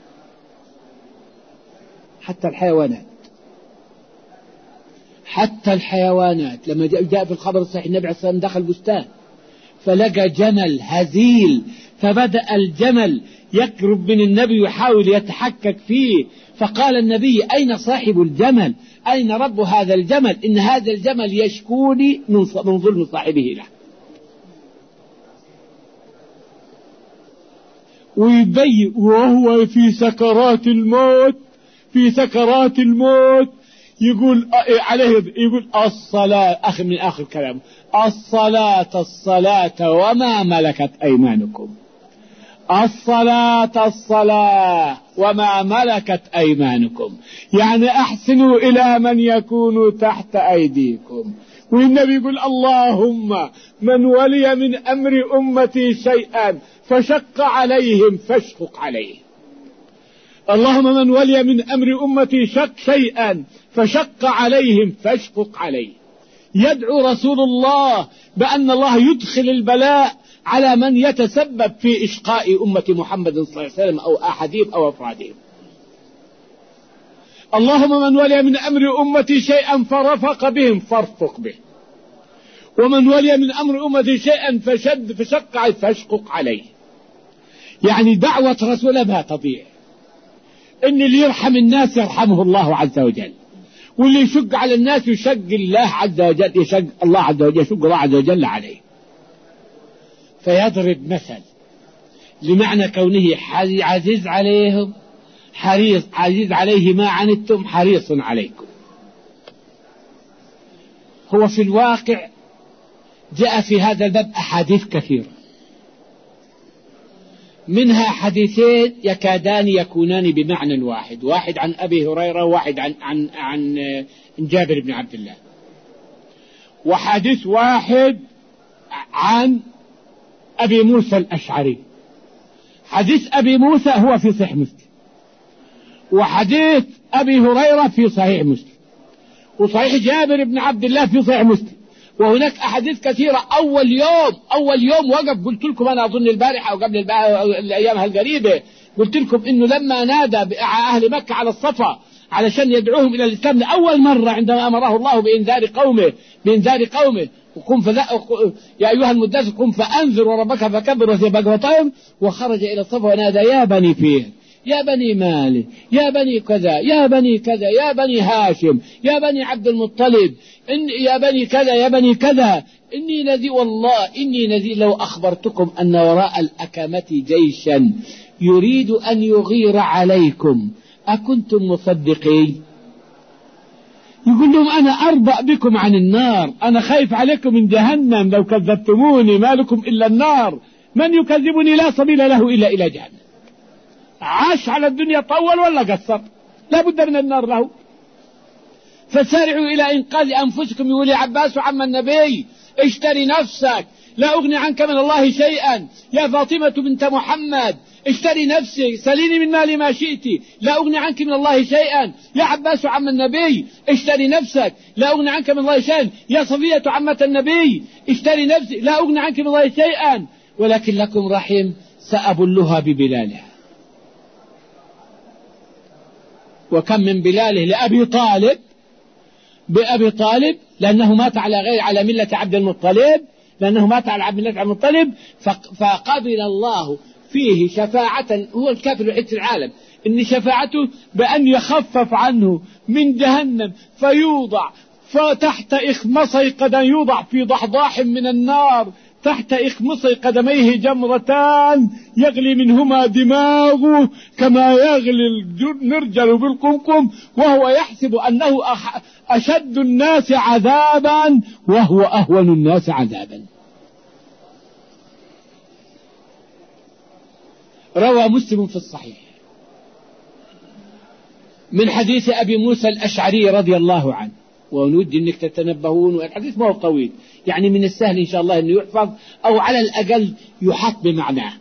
حتى الحيوانات. لما جاء في الخبر الصحيح النبي عليه الصلاة والسلام دخل بستان فلقى جمل هزيل، فبدأ الجمل يقرب من النبي ويحاول يتحكك فيه، فقال النبي أين صاحب الجمل؟ أين رب هذا الجمل؟ إن هذا الجمل يشكوني من ظلم صاحبه له. ويبين وهو في سكرات الموت يقول عليه، يقول الصلاة، من آخر كلامه الصلاة وما ملكت أيمانكم، الصلاة وما ملكت أيمانكم، يعني أحسنوا إلى من يكون تحت أيديكم. والنبي يقول اللهم من ولي من أمر أمتي شيئا فشق عليهم فاشفق عليه، اللهم من ولي من أمر أمتي شيئا فشق عليهم فاشفق عليه. يدعو رسول الله بأن الله يدخل البلاء على من يتسبب في إشقاء أمة محمد صلى الله عليه وسلم أو أحدهم أو أفرادهم. اللهم من ولي من أمر أمتي شيئا فرفق بهم فارفق به، ومن ولي من أمر أمتي شيئا فشق فاشقق عليه. يعني دعوة رسول بها تضيع، إن اللي يرحم الناس يرحمه الله عز وجل، واللي يشق على الناس يشق الله عز وجل، يشق الله عز وجل عليه. فيضرب مثل لمعنى كونه عزيز عليهم حريص، عزيز عليه ما عنتم حريص عليكم. هو في الواقع جاء في هذا الباب أحاديث كثيرة، منها حديثين يكادان يكونان بمعنى واحد، واحد عن أبي هريرة وواحد عن جابر بن عبد الله، وحديث واحد عن أبي موسى الأشعري. حديث أبي موسى هو في صحيح مسلم، وحديث أبي هريرة في صحيح مسلم، وصحيح جابر بن عبد الله في صحيح مسلم. وهناك أحاديث كثيرة. أول يوم وقف قلت لكم أنا أظن البارحة أو قبل الأيام هالقريبة قلت لكم إنه لما نادى أهل مكة على الصفا علشان يدعوهم إلى الإسلام لأول مرة عندما أمره الله بإنذار قومه وقم يا أيها المدثر قم فأنذر وربك فكبر وثيابك، وخرج إلى الصفا ونادى يا بني فيه، يا بني مالك، يا بني كذا، يا بني كذا، يا بني هاشم، يا بني عبد المطلب، يا بني كذا، يا بني كذا، إني نذير، والله إني نذير لو أخبرتكم أن وراء الأكمة جيشا يريد أن يغير عليكم أكنتم مصدقين؟ يقول لهم أنا أربأ بكم عن النار، أنا خايف عليكم من جهنم، لو كذبتموني ما لكم إلا النار، من يكذبني لا سبيل له إلا إلى جهنم. عاش على الدنيا طول ولا قصر؟ لا بد من النار له. فسارعوا إلى إنقاذ أنفسكم. يقول عباس عم النبي اشتري نفسك لا أغني عنك من الله شيئا، يا فاطمة بنت محمد اشتري نفسك سليني من مالي ما شئت لا أغني عنك من الله شيئا، يا عباس عم النبي اشتري نفسك لا أغني عنك من الله شيئا، يا صفية عمة النبي اشتري نفسك لا أغني عنك من الله شيئا، ولكن لكم رحم سأبلها ببلالها. وكم من بلاله لأبي طالب بأبي طالب، لأنه مات على ملة عبد المطلب، لأنه مات على ملة عبد المطلب، فقبل الله فيه شفاعة. هو الكافر الوحيد في العالم إن شفاعته بأن يخفف عنه من جهنم فيوضع فتحت إخمصي قدم، يوضع في ضحضاح من النار تحت إخمصي قدميه جمرتان يغلي منهما دماغه كما يغلي المرجل بالقمقم، وهو يحسب أنه أشد الناس عذابا وهو أهون الناس عذابا. روى مسلم في الصحيح من حديث أبي موسى الأشعري رضي الله عنه، ونود أنك تتنبهون، والحديث ما هو طويل، يعني من السهل إن شاء الله أنه يحفظ أو على الأقل يحط بمعناه.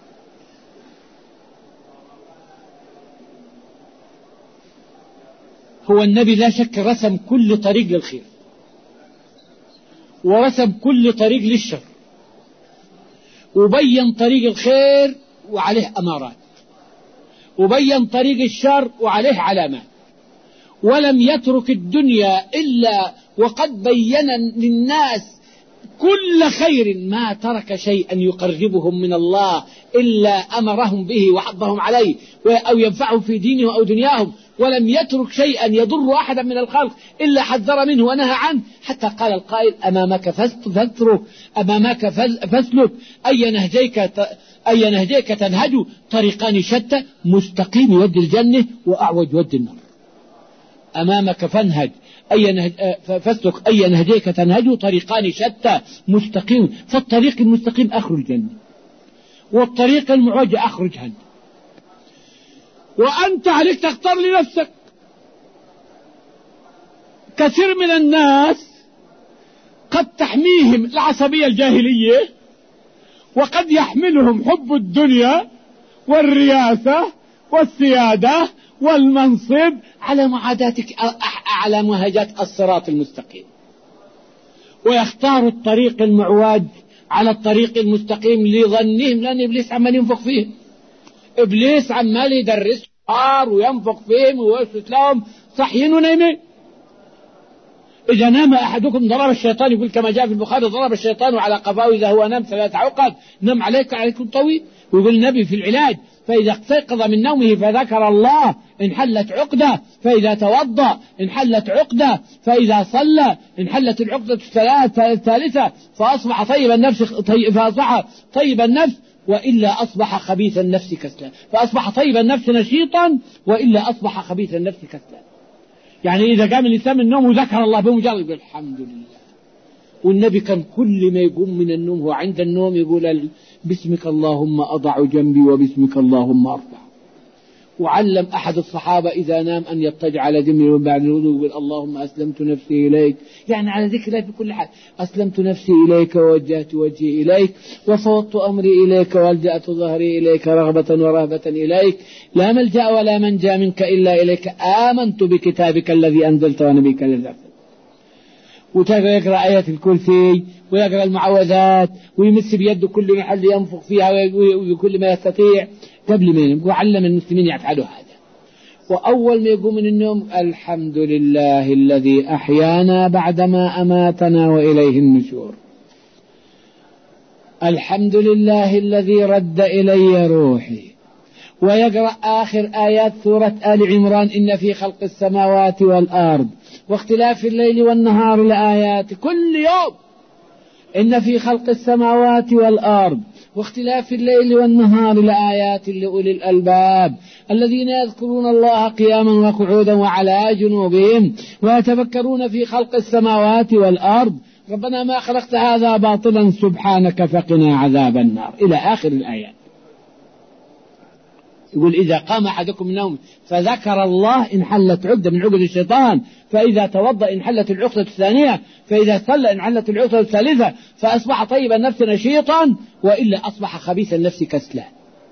هو النبي لا شك رسم كل طريق للخير ورسم كل طريق للشر، وبين طريق الخير وعليه أمارات، وبين طريق الشر وعليه علامات، ولم يترك الدنيا إلا وقد بين للناس كل خير، ما ترك شيئا يقربهم من الله إلا أمرهم به وحضهم عليه أو ينفعهم في دينهم أو دنياهم، ولم يترك شيئا يضر أحدا من الخلق إلا حذر منه ونهى عنه، حتى قال القائل أمامك فاترك، أمامك فاسلك، أي نهجيك تنهج، طريقان شتى، مستقيم يودي الجنة وأعوج يودي النار. أمامك فانهج فاسلك أي نهجيك تنهج، طريقان شتى مستقيم، فالطريق المستقيم آخر الجنة، والطريق المعوج آخر جهنم. وأنت عليك تختار لنفسك. كثير من الناس قد تحميهم العصبية الجاهلية، وقد يحملهم حب الدنيا والرياسة والسيادة والمنصب على معاداتك، على مهجات الصراط المستقيم، ويختار الطريق المعوج على الطريق المستقيم لظنهم، لأن إبليس عمال ينفق فيهم، إبليس عمال يدرس وينفق فيهم ويوسوس لهم صحيين ونايمين. إذا نام أحدكم ضرب الشيطان، يقول كما جاء في البخاري ضرب الشيطان على قفاه إذا هو نام 3 عقد، نم عليكم طويل. ويقول النبي في العلاج فإذا استيقظ من نومه فذكر الله انحلت عقدة، فإذا توضأ انحلت عقدة، فإذا صلى انحلت العقدة الثالثة، فأصبح طيب النفس وإلا أصبح خبيث النفس كسلا، فأصبح طيب النفس نشيطا وإلا أصبح خبيث النفس كسلا. يعني إذا قام الإنسان من النوم وذكر الله بمجرد يقول الحمد لله. والنبي كان كل ما يقوم من النوم هو عند النوم يقول باسمك اللهم أضع جنبي وباسمك اللهم أرفع. وعلم أحد الصحابة إذا نام أن يضطجع على جنبه من بعد الوضوء يقول اللهم أسلمت نفسي إليك، يعني على ذكر الله في كل حال، أسلمت نفسي إليك ووجهت وجهي إليك وفوضت أمري إليك والجأت ظهري إليك رغبة ورهبة إليك، لا ملجأ ولا منجا منك إلا إليك، آمنت بكتابك الذي أنزلت ونبيك الذي أرسلت. ويقرأ آية الكرسي ويقرأ المعوذات ويمس بيده كل محل ينفخ فيها وكل ما يستطيع قبل ما ينام. وعلم المسلمين يفعلوا هذا. وأول ما يقوم من النوم الحمد لله الذي أحيانا بعدما أماتنا وإليه النشور، الحمد لله الذي رد إلي روحي. ويقرأ آخر آيات سورة آل عمران إن في خلق السماوات والأرض واختلاف الليل والنهار لآيات، كل يوم إن في خلق السماوات والأرض واختلاف الليل والنهار لآيات لأولي الألباب الذين يذكرون الله قياما وقعودا وعلى جنوبهم ويتفكرون في خلق السماوات والأرض ربنا ما خلقت هذا باطلا سبحانك فقنا عذاب النار إلى آخر الآيات. يقول إذا قام أحدكم من نوم فذكر الله انحلت عقدة من عقد الشيطان، فإذا توضأ انحلت العقدة الثانية، فإذا صلى انحلت العقدة الثالثة، فأصبح طيب النفس نشيطا، وإلا أصبح خبيث النفس كسلا.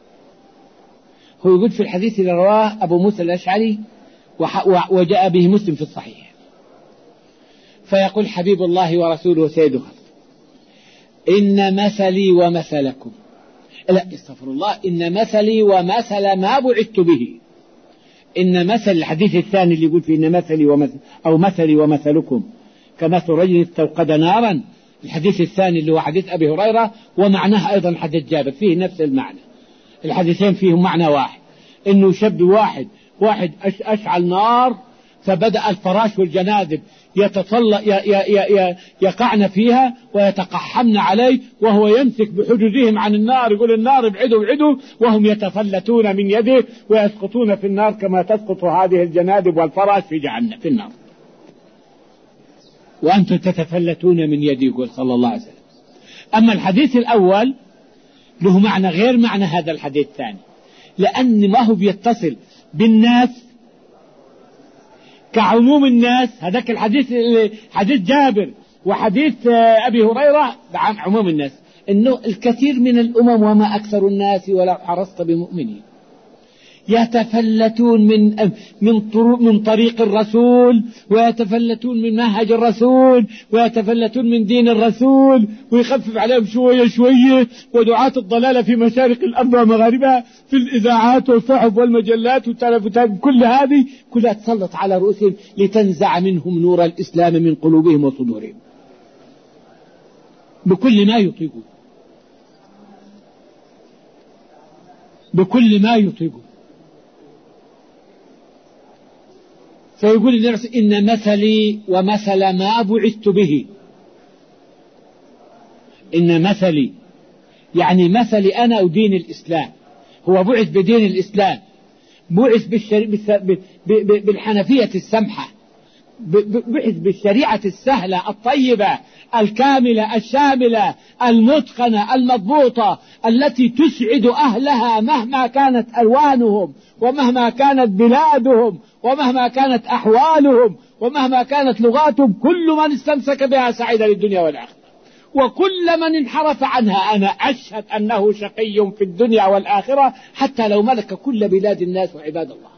هو يقول في الحديث اللي رواه أبو موسى الأشعري وجاء به مسلم في الصحيح، فيقول حبيب الله ورسوله سيده إن مثلي ومثلكم، لا استغفر الله، إن مثلي ومثل ما بعثت به. إن مثل الحديث الثاني اللي يقول فيه إن مثلي أو مثلي ومثلكم كمثل رجل استوقد نارا، الحديث الثاني اللي هو حديث أبي هريرة ومعناه أيضا حديث جابر فيه نفس المعنى. الحديثين فيهم معنى واحد، إنه شاب واحد أشعل نار فبدأ الفراش والجنادب يقعن فيها ويتقحمن عليه، وهو يمسك بحجزهم عن النار يقول النار ابعدوا ابعدوا، وهم يتفلتون من يده ويسقطون في النار كما تسقط هذه الجنادب والفراش في جهنم في النار، وأنتم تتفلتون من يدي، يقول صلى الله عليه وسلم. أما الحديث الأول له معنى غير معنى هذا الحديث الثاني، لأن ما هو بيتصل بالناس كعموم الناس. هذاك الحديث حديث جابر وحديث أبي هريرة عن عموم الناس، إنه الكثير من الأمم وما أكثر الناس ولو حرصت بمؤمنين يتفلتون من طريق الرسول، ويتفلتون من منهج الرسول، ويتفلتون من دين الرسول، ويخفف عليهم شوية شوية. ودعاة الضلالة في مشارق الأرض ومغاربها في الإذاعات والصحف والمجلات والتلفزيون كل هذه كلها تسلط على رؤوسهم لتنزع منهم نور الإسلام من قلوبهم وصدورهم بكل ما يطيقون، بكل ما يطيقون. فيقول إن مثلي ومثل ما بعثت به. إن مثلي يعني مثلي أنا ودين الإسلام، هو بعث بدين الإسلام، بعث بالحنفية السمحة، بعث بالشريعة السهلة الطيبة الكاملة الشاملة المتقنة المضبوطة التي تسعد أهلها مهما كانت ألوانهم ومهما كانت بلادهم ومهما كانت أحوالهم ومهما كانت لغاتهم. كل من استمسك بها سعيد للدنيا والآخرة، وكل من انحرف عنها أنا أشهد أنه شقي في الدنيا والآخرة، حتى لو ملك كل بلاد الناس وعباد الله.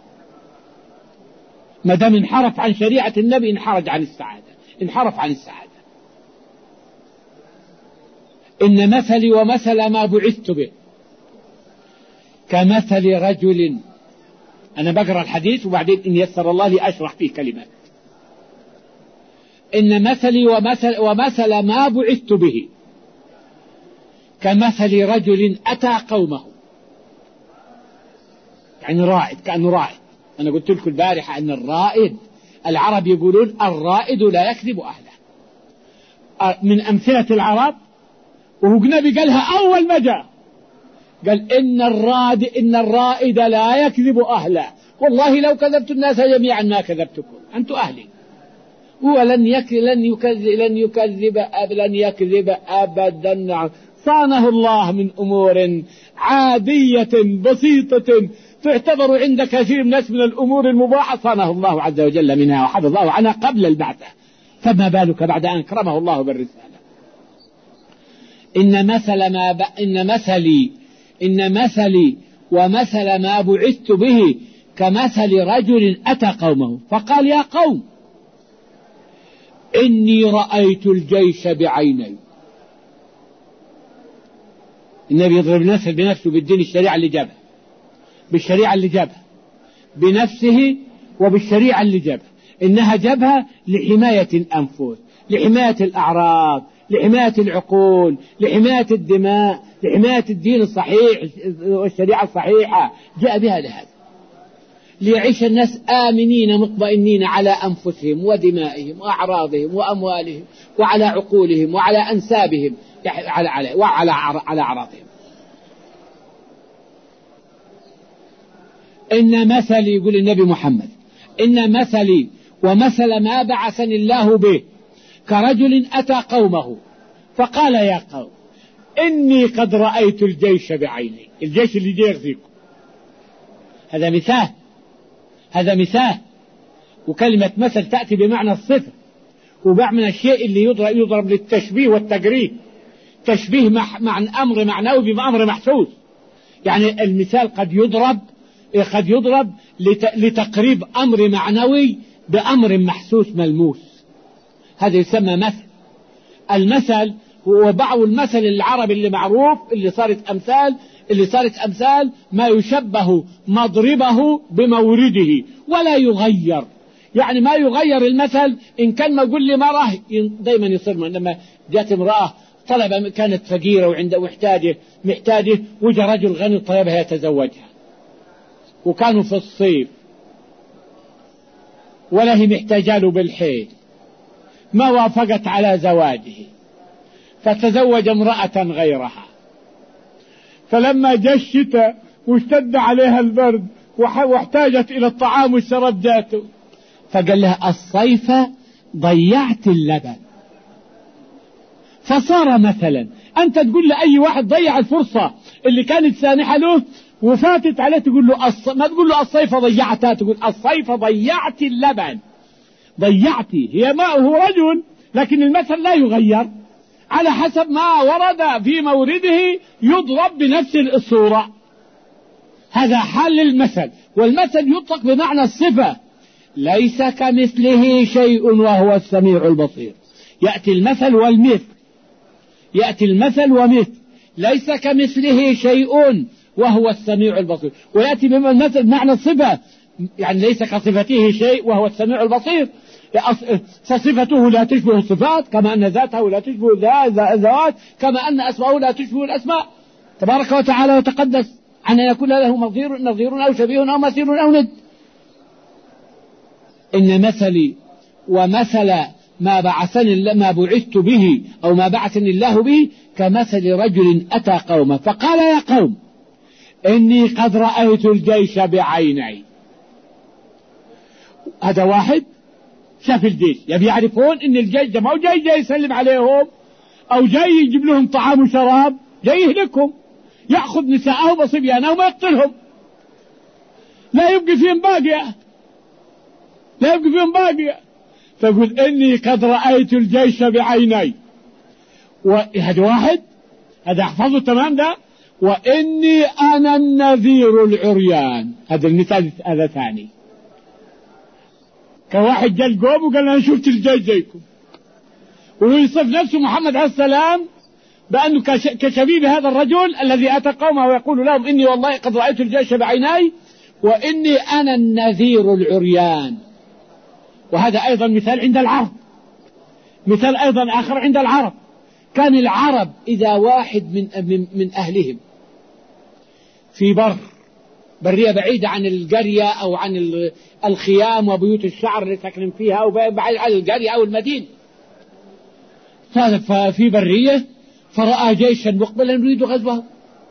ما دام انحرف عن شريعة النبي انحرف عن السعادة. إن مثلي ومثل ما بعثت به كمثل رجل. أنا بقرأ الحديث وبعدين إن يسر الله لي أشرح فيه كلمات. إن مثلي ومثل ما بعثت به كمثل رجل أتى قومه، يعني رائد، كأنه رائد. أنا قلت لكم البارحة أن الرائد العرب يقولون الرائد لا يكذب أهله. من أمثلة العرب، وهو النبي قالها أول ما جاء، قال إن الرائد لا يكذب أهله، والله لو كذبت الناس جميعا ما كذبتكم، أنتم أهلي. هو لن يكذب أبدا. صانه الله من أمور عادية بسيطة تعتبر عند كثير من الناس من الأمور المباحة، صانه الله عز وجل منها وحفظ الله عنها قبل البعثة، فما بالك بعد أن أكرمه الله بالرسالة. إن مثلي ومثل ما بعثت به كمثل رجل أتى قومه فقال يا قوم إني رأيت الجيش بعيني. النبي يضرب المثل بنفسه بالدين، الشريعة اللي جابها، بالشريعة اللي جابها بنفسه وبالشريعة اللي جابها، إنها جابها لحماية الأنفس، لحماية الأعراض، لحماية العقول، لحماية الدماء، لحماية الدين الصحيح والشريعة الصحيحة، جاء بها لهذا ليعيش الناس آمنين مطمئنين على أنفسهم ودمائهم وأعراضهم وأموالهم وعلى عقولهم وعلى أنسابهم، على أعراضهم. إن مثلي، يقول النبي محمد، إن مثلي ومثل ما بعثني الله به كرجل أتى قومه فقال يا قوم إني قد رأيت الجيش بعيني. الجيش اللي جاي يغزيكم، هذا مثال. وكلمة مثل تأتي بمعنى الصفة وبمعنى الشيء اللي يضرب للتشبيه والتقريب، تشبيه مع أمر معنوي بأمر محسوس. يعني المثال قد يضرب لتقريب أمر معنوي بأمر محسوس ملموس، هذا يسمى مثل. المثل هو بعض المثل العربي اللي معروف، اللي صارت أمثال ما يشبه مضربه بمورده ولا يغير. يعني ما يغير المثل. إن كان ما يقول لي مرة دايما يصير، لما جاءت امرأة طلبة كانت فقيرة محتاجة وجاء رجل غني طلبها يتزوجها، وكانوا في الصيف ولا هي محتاجة له بالحيل، ما وافقت على زواجه فتزوج امرأة غيرها. فلما جاء الشتاء واشتد عليها البرد واحتاجت إلى الطعام والشراب ذاته، فقال لها الصيف ضيعت اللبن. فصار مثلا أنت تقول لأي واحد ضيع الفرصة اللي كانت سانحة له وفاتت عليه، تقول له ما تقول له الصيف ضيعتها، تقول الصيف ضيعت اللبن. ضيعتي هي ما هو رجل، لكن المثل لا يغير على حسب ما ورد في مورده، يضرب بنفس الصورة. هذا حال المثل. والمثل يطلق بمعنى الصفة. ليس كمثله شيء وهو السميع البصير. يأتي المثل ومثل. ليس كمثله شيء وهو السميع البصير. ويأتي المثل بمعنى الصفة، يعني ليس كصفته شيء وهو السميع البصير. فصفته لا تشبه الصفات، كما أن ذاته لا تشبه الذوات، كما أن أسماءه لا تشبه الأسماء تبارك وتعالى وتقدس عن أن يكون له نظير أو شبيه أو مثيل أو ند. إن مثلي ومثل ما بعثت به أو ما بعثني الله به كمثل رجل أتى قومه فقال يا قوم إني قد رأيت الجيش بعيني. هذا واحد شاف الجيش، يبي يعرفون إن الجيش ده ما هو جاي يسلم عليهم أو جاي يجيب لهم طعام وشراب، جاي يهلكهم، يأخذ نساءهم وصبيانهم ويقتلهم، لا يبقي فيهم باقية. فقل إني قد رأيت الجيش بعيني. وهذا واحد، هذا احفظه تمام ده. وإني أنا النذير العريان، هذا المثال هذا ثاني. كواحد جاء القوم وقال أنا شفت الجيش زيكم، وهو يصف نفسه محمد عليه السلام بأنه كشبيب هذا الرجل الذي أتى قومه ويقول لهم إني والله قد رأيت الجيش بعيني وإني أنا النذير العريان. وهذا أيضا مثال عند العرب، مثال أيضا آخر عند العرب. كان العرب إذا واحد من أهلهم في برية بعيدة عن القرية أو عن الخيام وبيوت الشعر اللي ساكنين فيها أو بعيد عن القرية أو المدينة، ففي برية فرأى جيشا مقبلا يريد غزوه،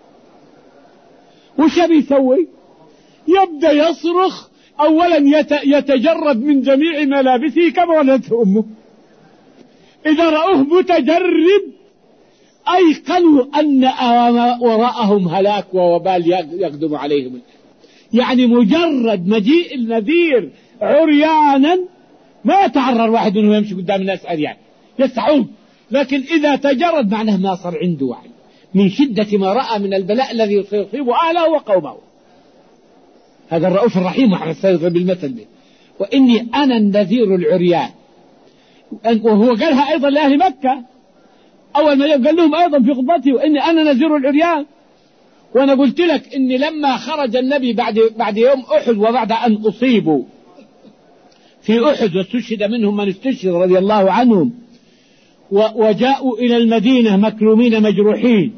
وش بيسوي؟ يبدأ يصرخ. أولا يتجرد من جميع ملابسه كما ولدته أمه. إذا رأوه متجرد أيقنوا أن وراءهم هلاك ووبال يقدم عليهم. يعني مجرد مجيء النذير عريانا ما يتعرر واحد أنه يمشي قدام الناس عريان، يستحون. لكن إذا تجرد معناه ما صار عنده وعي من شدة ما رأى من البلاء الذي يصيب أهله وقومه. هذا الرؤوف الرحيم محمد بالمثل به. وإني أنا النذير العريان. وهو قالها أيضا لأهل مكة أول ما قال لهم أيضا في خطبته وإني أنا نذير العريان. وأنا قلت لك إني لما خرج النبي بعد يوم أحد وبعد أن أصيبوا في أحد واستشهد منهم من استشهد رضي الله عنهم وجاءوا إلى المدينة مكلومين مجروحين،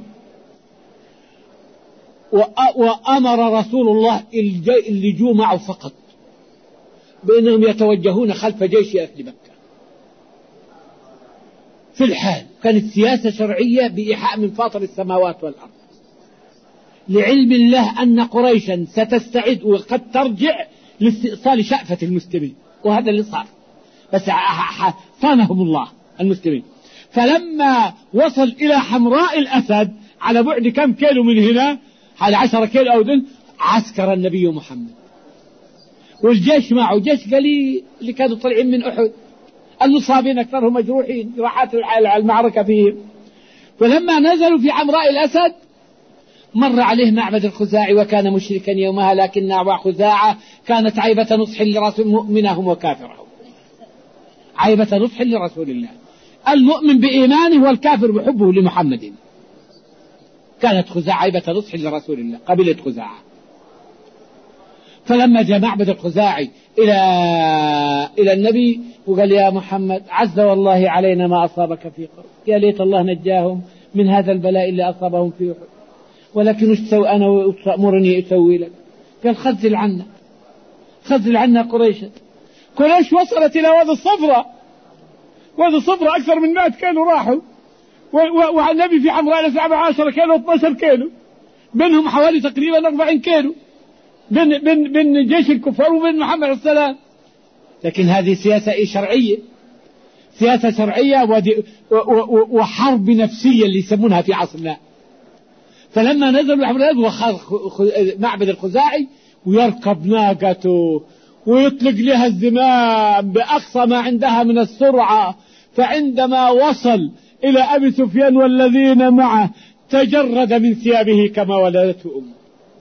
وأمر رسول الله اللجوء معه فقط بأنهم يتوجهون خلف جيش أهل مكة. في الحال. كانت سياسة شرعية بإيحاء من فاطر السماوات والأرض، لعلم الله أن قريشا ستستعد وقد ترجع لاستئصال شأفة المسلمين، وهذا اللي صار، بس صانهم الله المسلمين. فلما وصل إلى حمراء الأسد على بعد كم كيلو من هنا، على 10 كيلو أو دن، عسكر النبي محمد والجيش معه جيش قليل اللي كانوا طالعين من أحد، المصابين أكثرهم مجروحين، جراحات المعركة فيهم. فلما نزلوا في حمراء الأسد مر عليه معبد الخزاعي، وكان مشركا يومها، لكن خزاعة كانت عيبة نصح لرسول مؤمنهم وكافرهم، عيبة نصح لرسول الله، المؤمن بإيمانه والكافر بحبه لمحمد. كانت خزاعة عيبة نصح لرسول الله، قبيلة خزاعة. فلما جاء معبد الخزاعي إلى النبي وقال يا محمد عز والله علينا ما أصابك في قوم، يا ليت الله نجاهم من هذا البلاء اللي أصابهم في أحد، ولكن وش سوي أنا وتأمرني أسوي لك؟ قال خذل عنا، خذل عنا قريشا. قريش وصلت إلى وادي الصفرة، وادي الصفرة أكثر من 100 كيلو راحوا، والنبي في حمراء 17 كيلو 12 كيلو، بينهم حوالي تقريبا 40 كيلو بين جيش الكفار وبين محمد عليه السلام. لكن هذه سياسة شرعية، سياسة شرعية وحرب نفسية اللي يسمونها في عصرنا. فلما نزلوا حمراء معبد الخزاعي ويركب ناقته ويطلق لها الزمام بأقصى ما عندها من السرعة، فعندما وصل إلى أبي سفيان والذين معه تجرد من ثيابه كما ولدته أمه،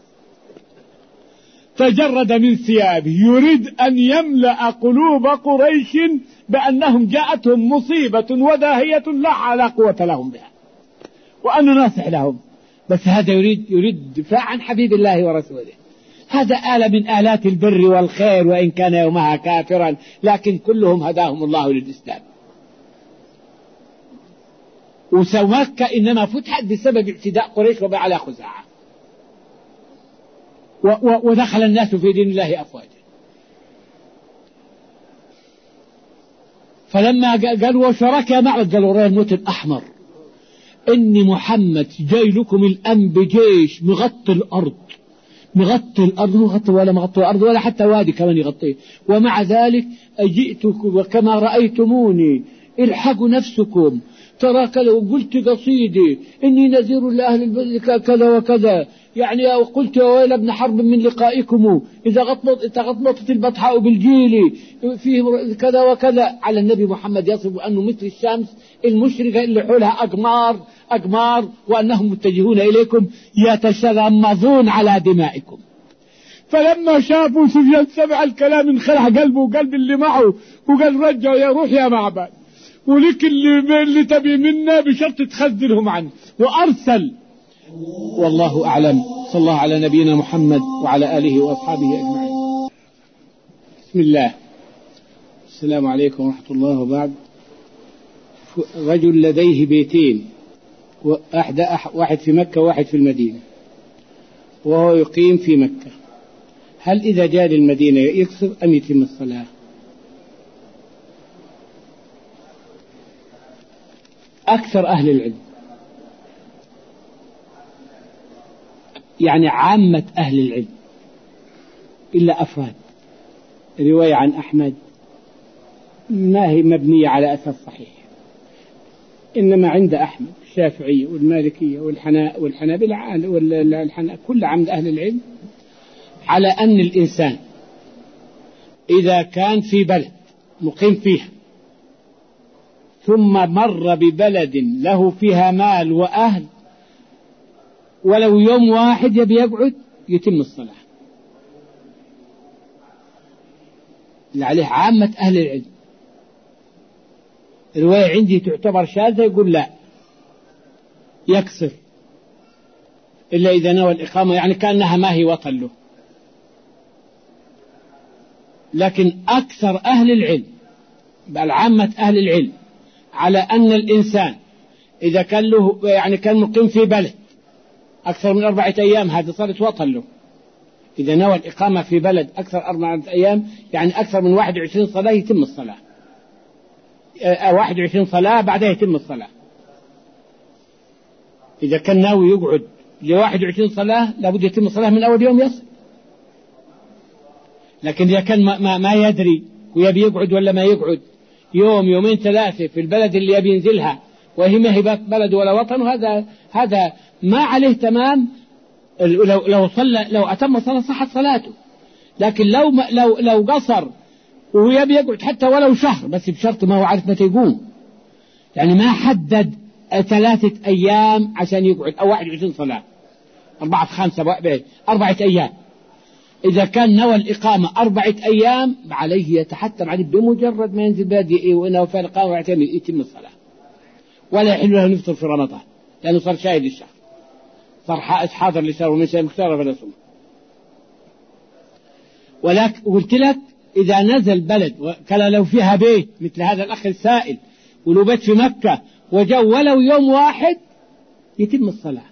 تجرد من ثيابه، يريد أن يملأ قلوب قريش بأنهم جاءتهم مصيبة وداهية لا قوة لهم بها، وأن نناصح لهم. بس هذا يريد دفاع عن حبيب الله ورسوله. هذا آلة من آلات البر والخير، وإن كان يومها كافرا، لكن كلهم هداهم الله للإسلام. ومكة إنما فتحت بسبب اعتداء قريش وبعلى خزاعة، ودخل الناس في دين الله أفواجا. فلما قالوا وشرك معبد، قالوا رأي الموت الأحمر، إن محمد جاي لكم الآن بجيش مغطي الأرض، مغطي الأرض، مغطي ولا مغطي الأرض ولا حتى وادي كمان يغطيه، ومع ذلك أجئتكم وكما رأيتموني، الحقوا نفسكم، ترى كذا، وقلت قصيدي إني نذير لأهل البلد كذا وكذا، يعني قلت يا ويل ابن حرب من لقائكم إذا غطت البطحاء بالجيل فيه كذا وكذا، على النبي محمد يصف أنه مثل الشمس المشرقة اللي حولها أقمار، وأنهم متجهون إليكم يتشرمضون على دمائكم. فلما شافوا سفيان سمع الكلام انخلع قلبه وقلب اللي معه، وقال رجعوا يا روح يا معبد، ولك اللي تبي منا بشرط تخذلهم عنه، وأرسل. والله أعلم. صلى الله على نبينا محمد وعلى آله وأصحابه أجمعين. بسم الله، السلام عليكم ورحمة الله وبعد. رجل لديه بيتين، واحد في مكة وواحد في المدينة، وهو يقيم في مكة، هل إذا جاء للمدينة يكسر أم يتم الصلاة؟ أكثر أهل العلم، يعني عامة أهل العلم إلا أفراد، رواية عن أحمد ما هي مبنية على أساس صحيح، إنما عند أحمد الشافعي والمالكية والحنابلة كل عند أهل العلم على أن الإنسان إذا كان في بلد مقيم فيها ثم مر ببلد له فيها مال وأهل ولو يوم واحد يبي يقعد يتم الصلاة، اللي عليه عامة أهل العلم. الرواية عندي تعتبر شاذة، يقول لا يكسر إلا إذا نوى الإقامة، يعني كأنها ما هي وطن له. لكن أكثر أهل العلم بل عامة أهل العلم على أن الإنسان إذا كان له يعني كان مقيم في بلد أكثر من 4 أيام، هذا صارت وطن له. إذا نوى الإقامة في بلد أكثر 4 أيام، يعني أكثر من 21 صلاة، يتم الصلاة. 21 صلاة بعدها يتم الصلاة. إذا كان ناوي يقعد ل21 صلاة لابد يتم الصلاة من أول يوم يصل. لكن إذا كان ما يدري ويبي يقعد ولا ما يقعد يوم يومين ثلاثة في البلد اللي يبي ينزلها وهي ما هي بلد ولا وطن، هذا ما عليه تمام. لو أتم الصلاة صحت صلاته. لكن لو قصر وهو يبي يقعد حتى ولو شهر، بس بشرط ما هو عارف متى يقوم، يعني ما حدد 3 أيام عشان يقعد أو 21 صلاة 4 في 5 4 أيام. إذا كان نوى الإقامة 4 أيام عليه يتحتم عليه بمجرد ما ينزل بلد وإنه في الإقامة يتم الصلاة، ولا يحل له نفطر في رمضان لأنه صار شاهد الشهر، صار حاضر للشهر ومن شهر مختار فلا صوم. ولكن قلت لك إذا نزل بلد كان لو فيها بيت مثل هذا الأخ السائل ولو بيت في مكة وجو ولو يوم واحد يتم الصلاة.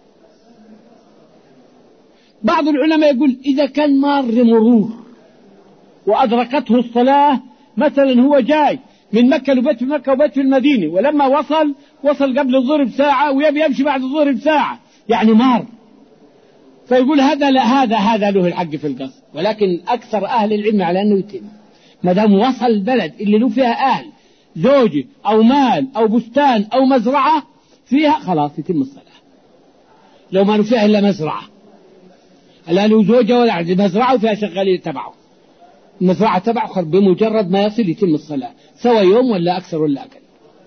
بعض العلماء يقول إذا كان مار مرور وأدركته الصلاة، مثلا هو جاي من مكة لبيت في مكة وبيت في المدينة، ولما وصل قبل الظهر بساعة ويبي يمشي بعد الظهر بساعة، يعني مار، فيقول هذا لا هذا له الحق في القصر. ولكن أكثر أهل العلم على أنه يتم ما دام وصل البلد اللي له فيها أهل زوجة أو مال أو بستان أو مزرعة فيها، خلاص يتم الصلاة. لو ما له فيها إلا مزرعة، لا له زوجة ولا عزيز، مزرعة وفيها شغالين تبعه، المزرعة تبعه بمجرد ما يصل يتم الصلاة سواء يوم ولا أكثر ولا أقل.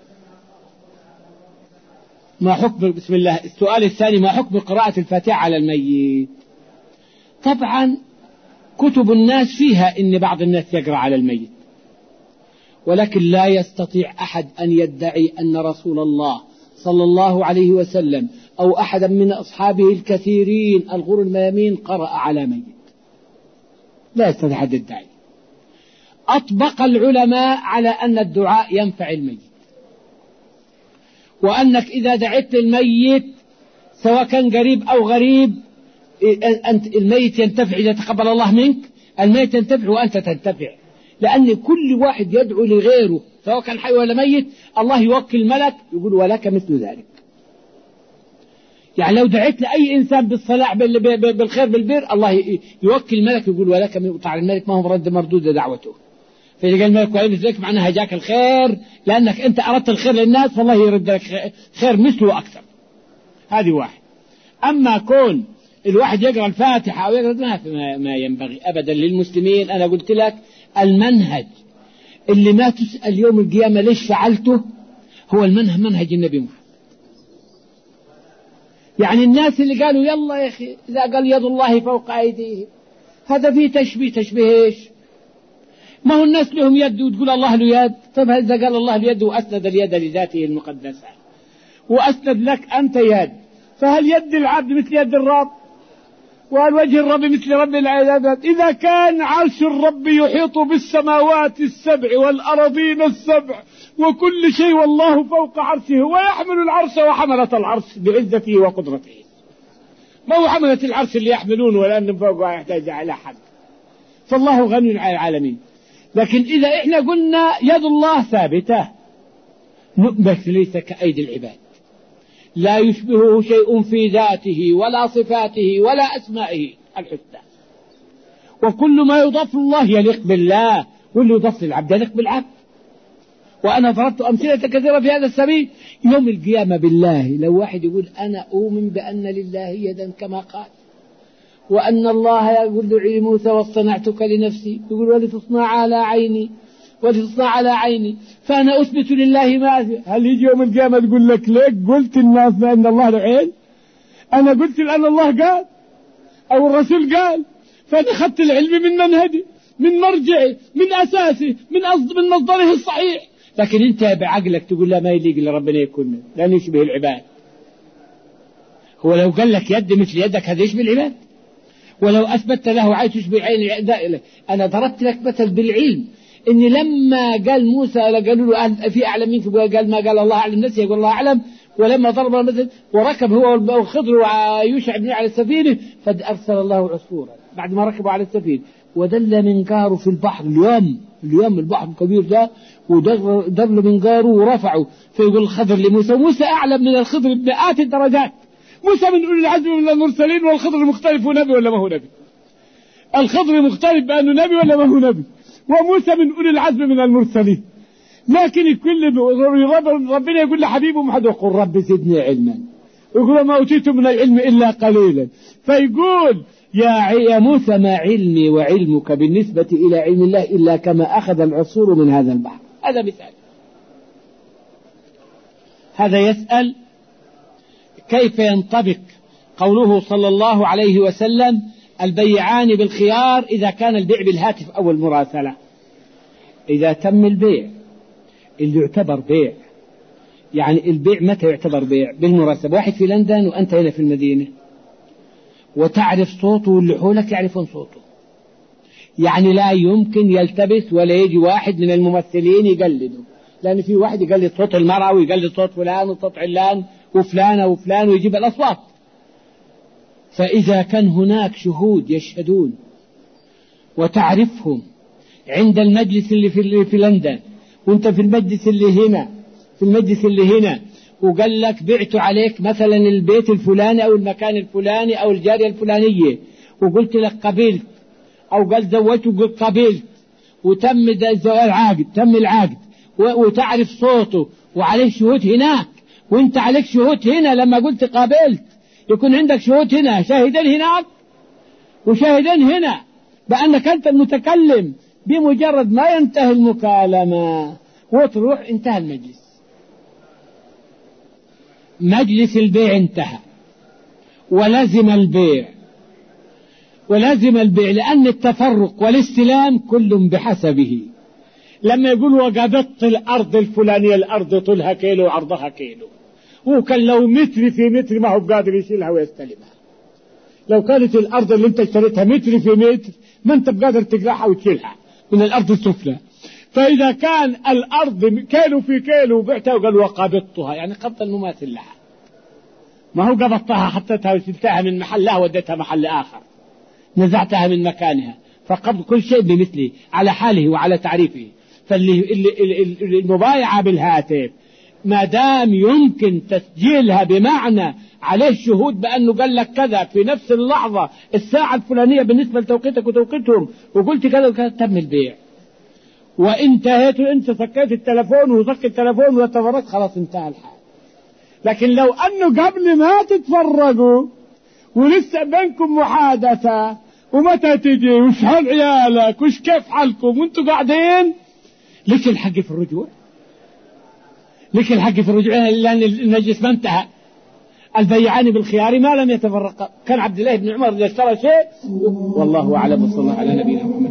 ما حكم بسم الله. السؤال الثاني: ما حكم قراءة الفاتحة على الميت؟ طبعا كتب الناس فيها إن بعض الناس يقرأ على الميت، ولكن لا يستطيع أحد أن يدعي أن رسول الله صلى الله عليه وسلم أو أحدا من أصحابه الكثيرين الغر الميامين قرأ على ميت، لا يستطيع أحد يدعي. أطبق العلماء على أن الدعاء ينفع الميت، وأنك إذا دعيت للميت سواء كان قريب أو غريب أنت الميت ينتفع إذا تقبل الله منك، الميت ينتفع وأنت تنتفع، لأن كل واحد يدعو لغيره سواء كان حي ولا ميت الله يوكل ملك يقول ولك مثل ذلك. يعني لو دعيت لأي إنسان بالصلاح بالخير بالبر الله يوكل ملك يقول ولك، طبعا الملك ما هو رد مردود دعوته، فإذا قال الملك وعلم ذلك معناها جاك الخير لأنك أنت أردت الخير للناس فالله يرد لك خير مثله أكثر. هذه واحد. أما كون الواحد يقرأ الفاتحة أو يقرأ ما ينبغي أبدا للمسلمين. أنا قلت لك المنهج اللي ما تسأل يوم القيامة ليش فعلته هو منهج النبي محمد. يعني الناس اللي قالوا يلا يا أخي إذا قال يد الله فوق أيديهم هذا فيه تشبيه إيش؟ ما هو الناس لهم يد وتقول الله له يد. طيب إذا قال الله له يد وأسند اليد لذاته المقدسة وأسند لك أنت يد، فهل يد العبد مثل يد الرب؟ وهل وجه الرب مثل رب العباد؟ إذا كان عرش الرب يحيط بالسماوات السبع والأراضين السبع وكل شيء والله فوق عرشه ويحمل العرش وحملة العرش بعزته وقدرته، ما هو حملة العرش اللي يحملون ولأن فوقه يحتاج على حد، فالله غني عن العالمين. لكن إذا إحنا قلنا يد الله ثابتة بس ليس كأيدي العباد، لا يشبهه شيء في ذاته ولا صفاته ولا أسمائه الحسنى، وكل ما يضاف الله يليق بالله واللي يضاف للعبد يليق بالعبد. وأنا ضربت أمثلة كثيرة في هذا السبيل. يوم القيامة بالله لو واحد يقول أنا أؤمن بأن لله يدا كما قال، وأن الله يقول لموسى واصطنعتك لنفسي، يقول ولتصنع على عيني فأنا أثبت لله ما أثبت. هل يجي يوم القيامة تقول لك ليك قلت الناس بأن الله له عين؟ أنا قلت لأن الله قال أو الرسول قال، فأنا أخذت العلم من منهجي من مرجعي من أساسي من مصدره الصحيح. لكن أنت بعقلك تقول لا ما يليق لربنا يكون لأن يشبه العباد. هو لو قال لك يد مثل يدك هذا يشبه العباد، ولو أثبت له عين تشبه عين. أنا ضربت لك مثل بالعلم إن لما قال موسى قالوا له في أعلم منك، قال ما قال الله أعلم نفسه يقول الله أعلم. ولما ضرب مثل وركب هو والخضر ويوشع بن على السفينة فأرسل الله عصفورا بعد ما ركبوا على السفينة ودل منقاره في البحر. اليوم البحر الكبير ده، ودل منقاره ورفعه. فيقول الخضر لموسى، موسى أعلم من الخضر بمئات الدرجات. موسى من أولي العزم من المرسلين، والخضر مختلف، نبي ولا ما هو نبي؟ الخضر مختلف بأنه نبي ولا ما هو نبي؟ وموسى من أولي العزم من المرسلين. لكن الكل ربنا يقول لحبيبه محمد يقول رب زدني علما، يقول ما أوتيت من العلم إلا قليلا. فيقول يا موسى ما علمي وعلمك بالنسبة إلى علم الله إلا كما أخذ العصور من هذا البحر. هذا مثال. هذا يسأل كيف ينطبق قوله صلى الله عليه وسلم البيعان بالخيار إذا كان البيع بالهاتف أو المراسلة. إذا تم البيع اللي يعتبر بيع، يعني البيع متى يعتبر بيع؟ بالمراسلة. واحد في لندن وأنت هنا في المدينة، وتعرف صوته واللي حولك يعرفون صوته، يعني لا يمكن يلتبس ولا يجي واحد من الممثلين يقلده، لأن في واحد يقلد صوت المرأة ويقلد صوت فلان وصوت علان وفلانة وفلان ويجيب الأصوات. فإذا كان هناك شهود يشهدون وتعرفهم عند المجلس اللي في لندن، وانت في المجلس اللي هنا وقال لك بعت عليك مثلا البيت الفلاني أو المكان الفلاني أو الجارية الفلانية، وقلت لك قبلت، أو قال زوجت وقلت قبلت، وتم العقد وتعرف صوته وعليه شهود هناك، وانت عليك شهود هنا لما قلت قابلت، يكون عندك شهود هنا، شاهدين هناك وشاهدين هنا بأنك أنت المتكلم. بمجرد ما ينتهي المكالمة وتروح، انتهى المجلس، مجلس البيع انتهى، ولازم البيع لأن التفرق والاستلام كل بحسبه. لما يقول وقبضت الأرض الفلانية، الأرض طولها كيلو وعرضها كيلو، وكان لو متر في متر ما هو قادر يشيلها ويستلمها. لو كانت الأرض اللي انت اشتريتها متر في متر ما انت بقادر تقرحها وتشيلها من الأرض السفلى. فإذا كان الأرض كيلو في كيلو وبعتها وقال وقبضتها، يعني قبض المماثل لها، ما هو قبضتها حطيتها وشلتها من محلها وديتها محل آخر، نزعتها من مكانها. فقبض كل شيء بمثله على حاله وعلى تعريفه. فالمبايعة بالهاتف ما دام يمكن تسجيلها بمعنى عليه شهود بأنه قال لك كذا في نفس اللحظة الساعة الفلانية بالنسبة لتوقيتك وتوقيتهم، وقلت كذا وكذا، تم البيع وانتهيت، انت سكيت التلفون وسك التلفون وتفرقت، خلاص انتهى الحال. لكن لو أنه قبل ما تتفرقوا ولسه بينكم محادثة ومتى تجي وش حال عيالك وش كيف حالكم وانتوا قاعدين، ليش الحق في الرجوع؟ لأن المجلس ما انتهى. البيعان بالخيار ما لم يتفرقا. كان عبد الله بن عمر إذا اشترى شيء، والله أعلم، وصلى الله على نبينا محمد.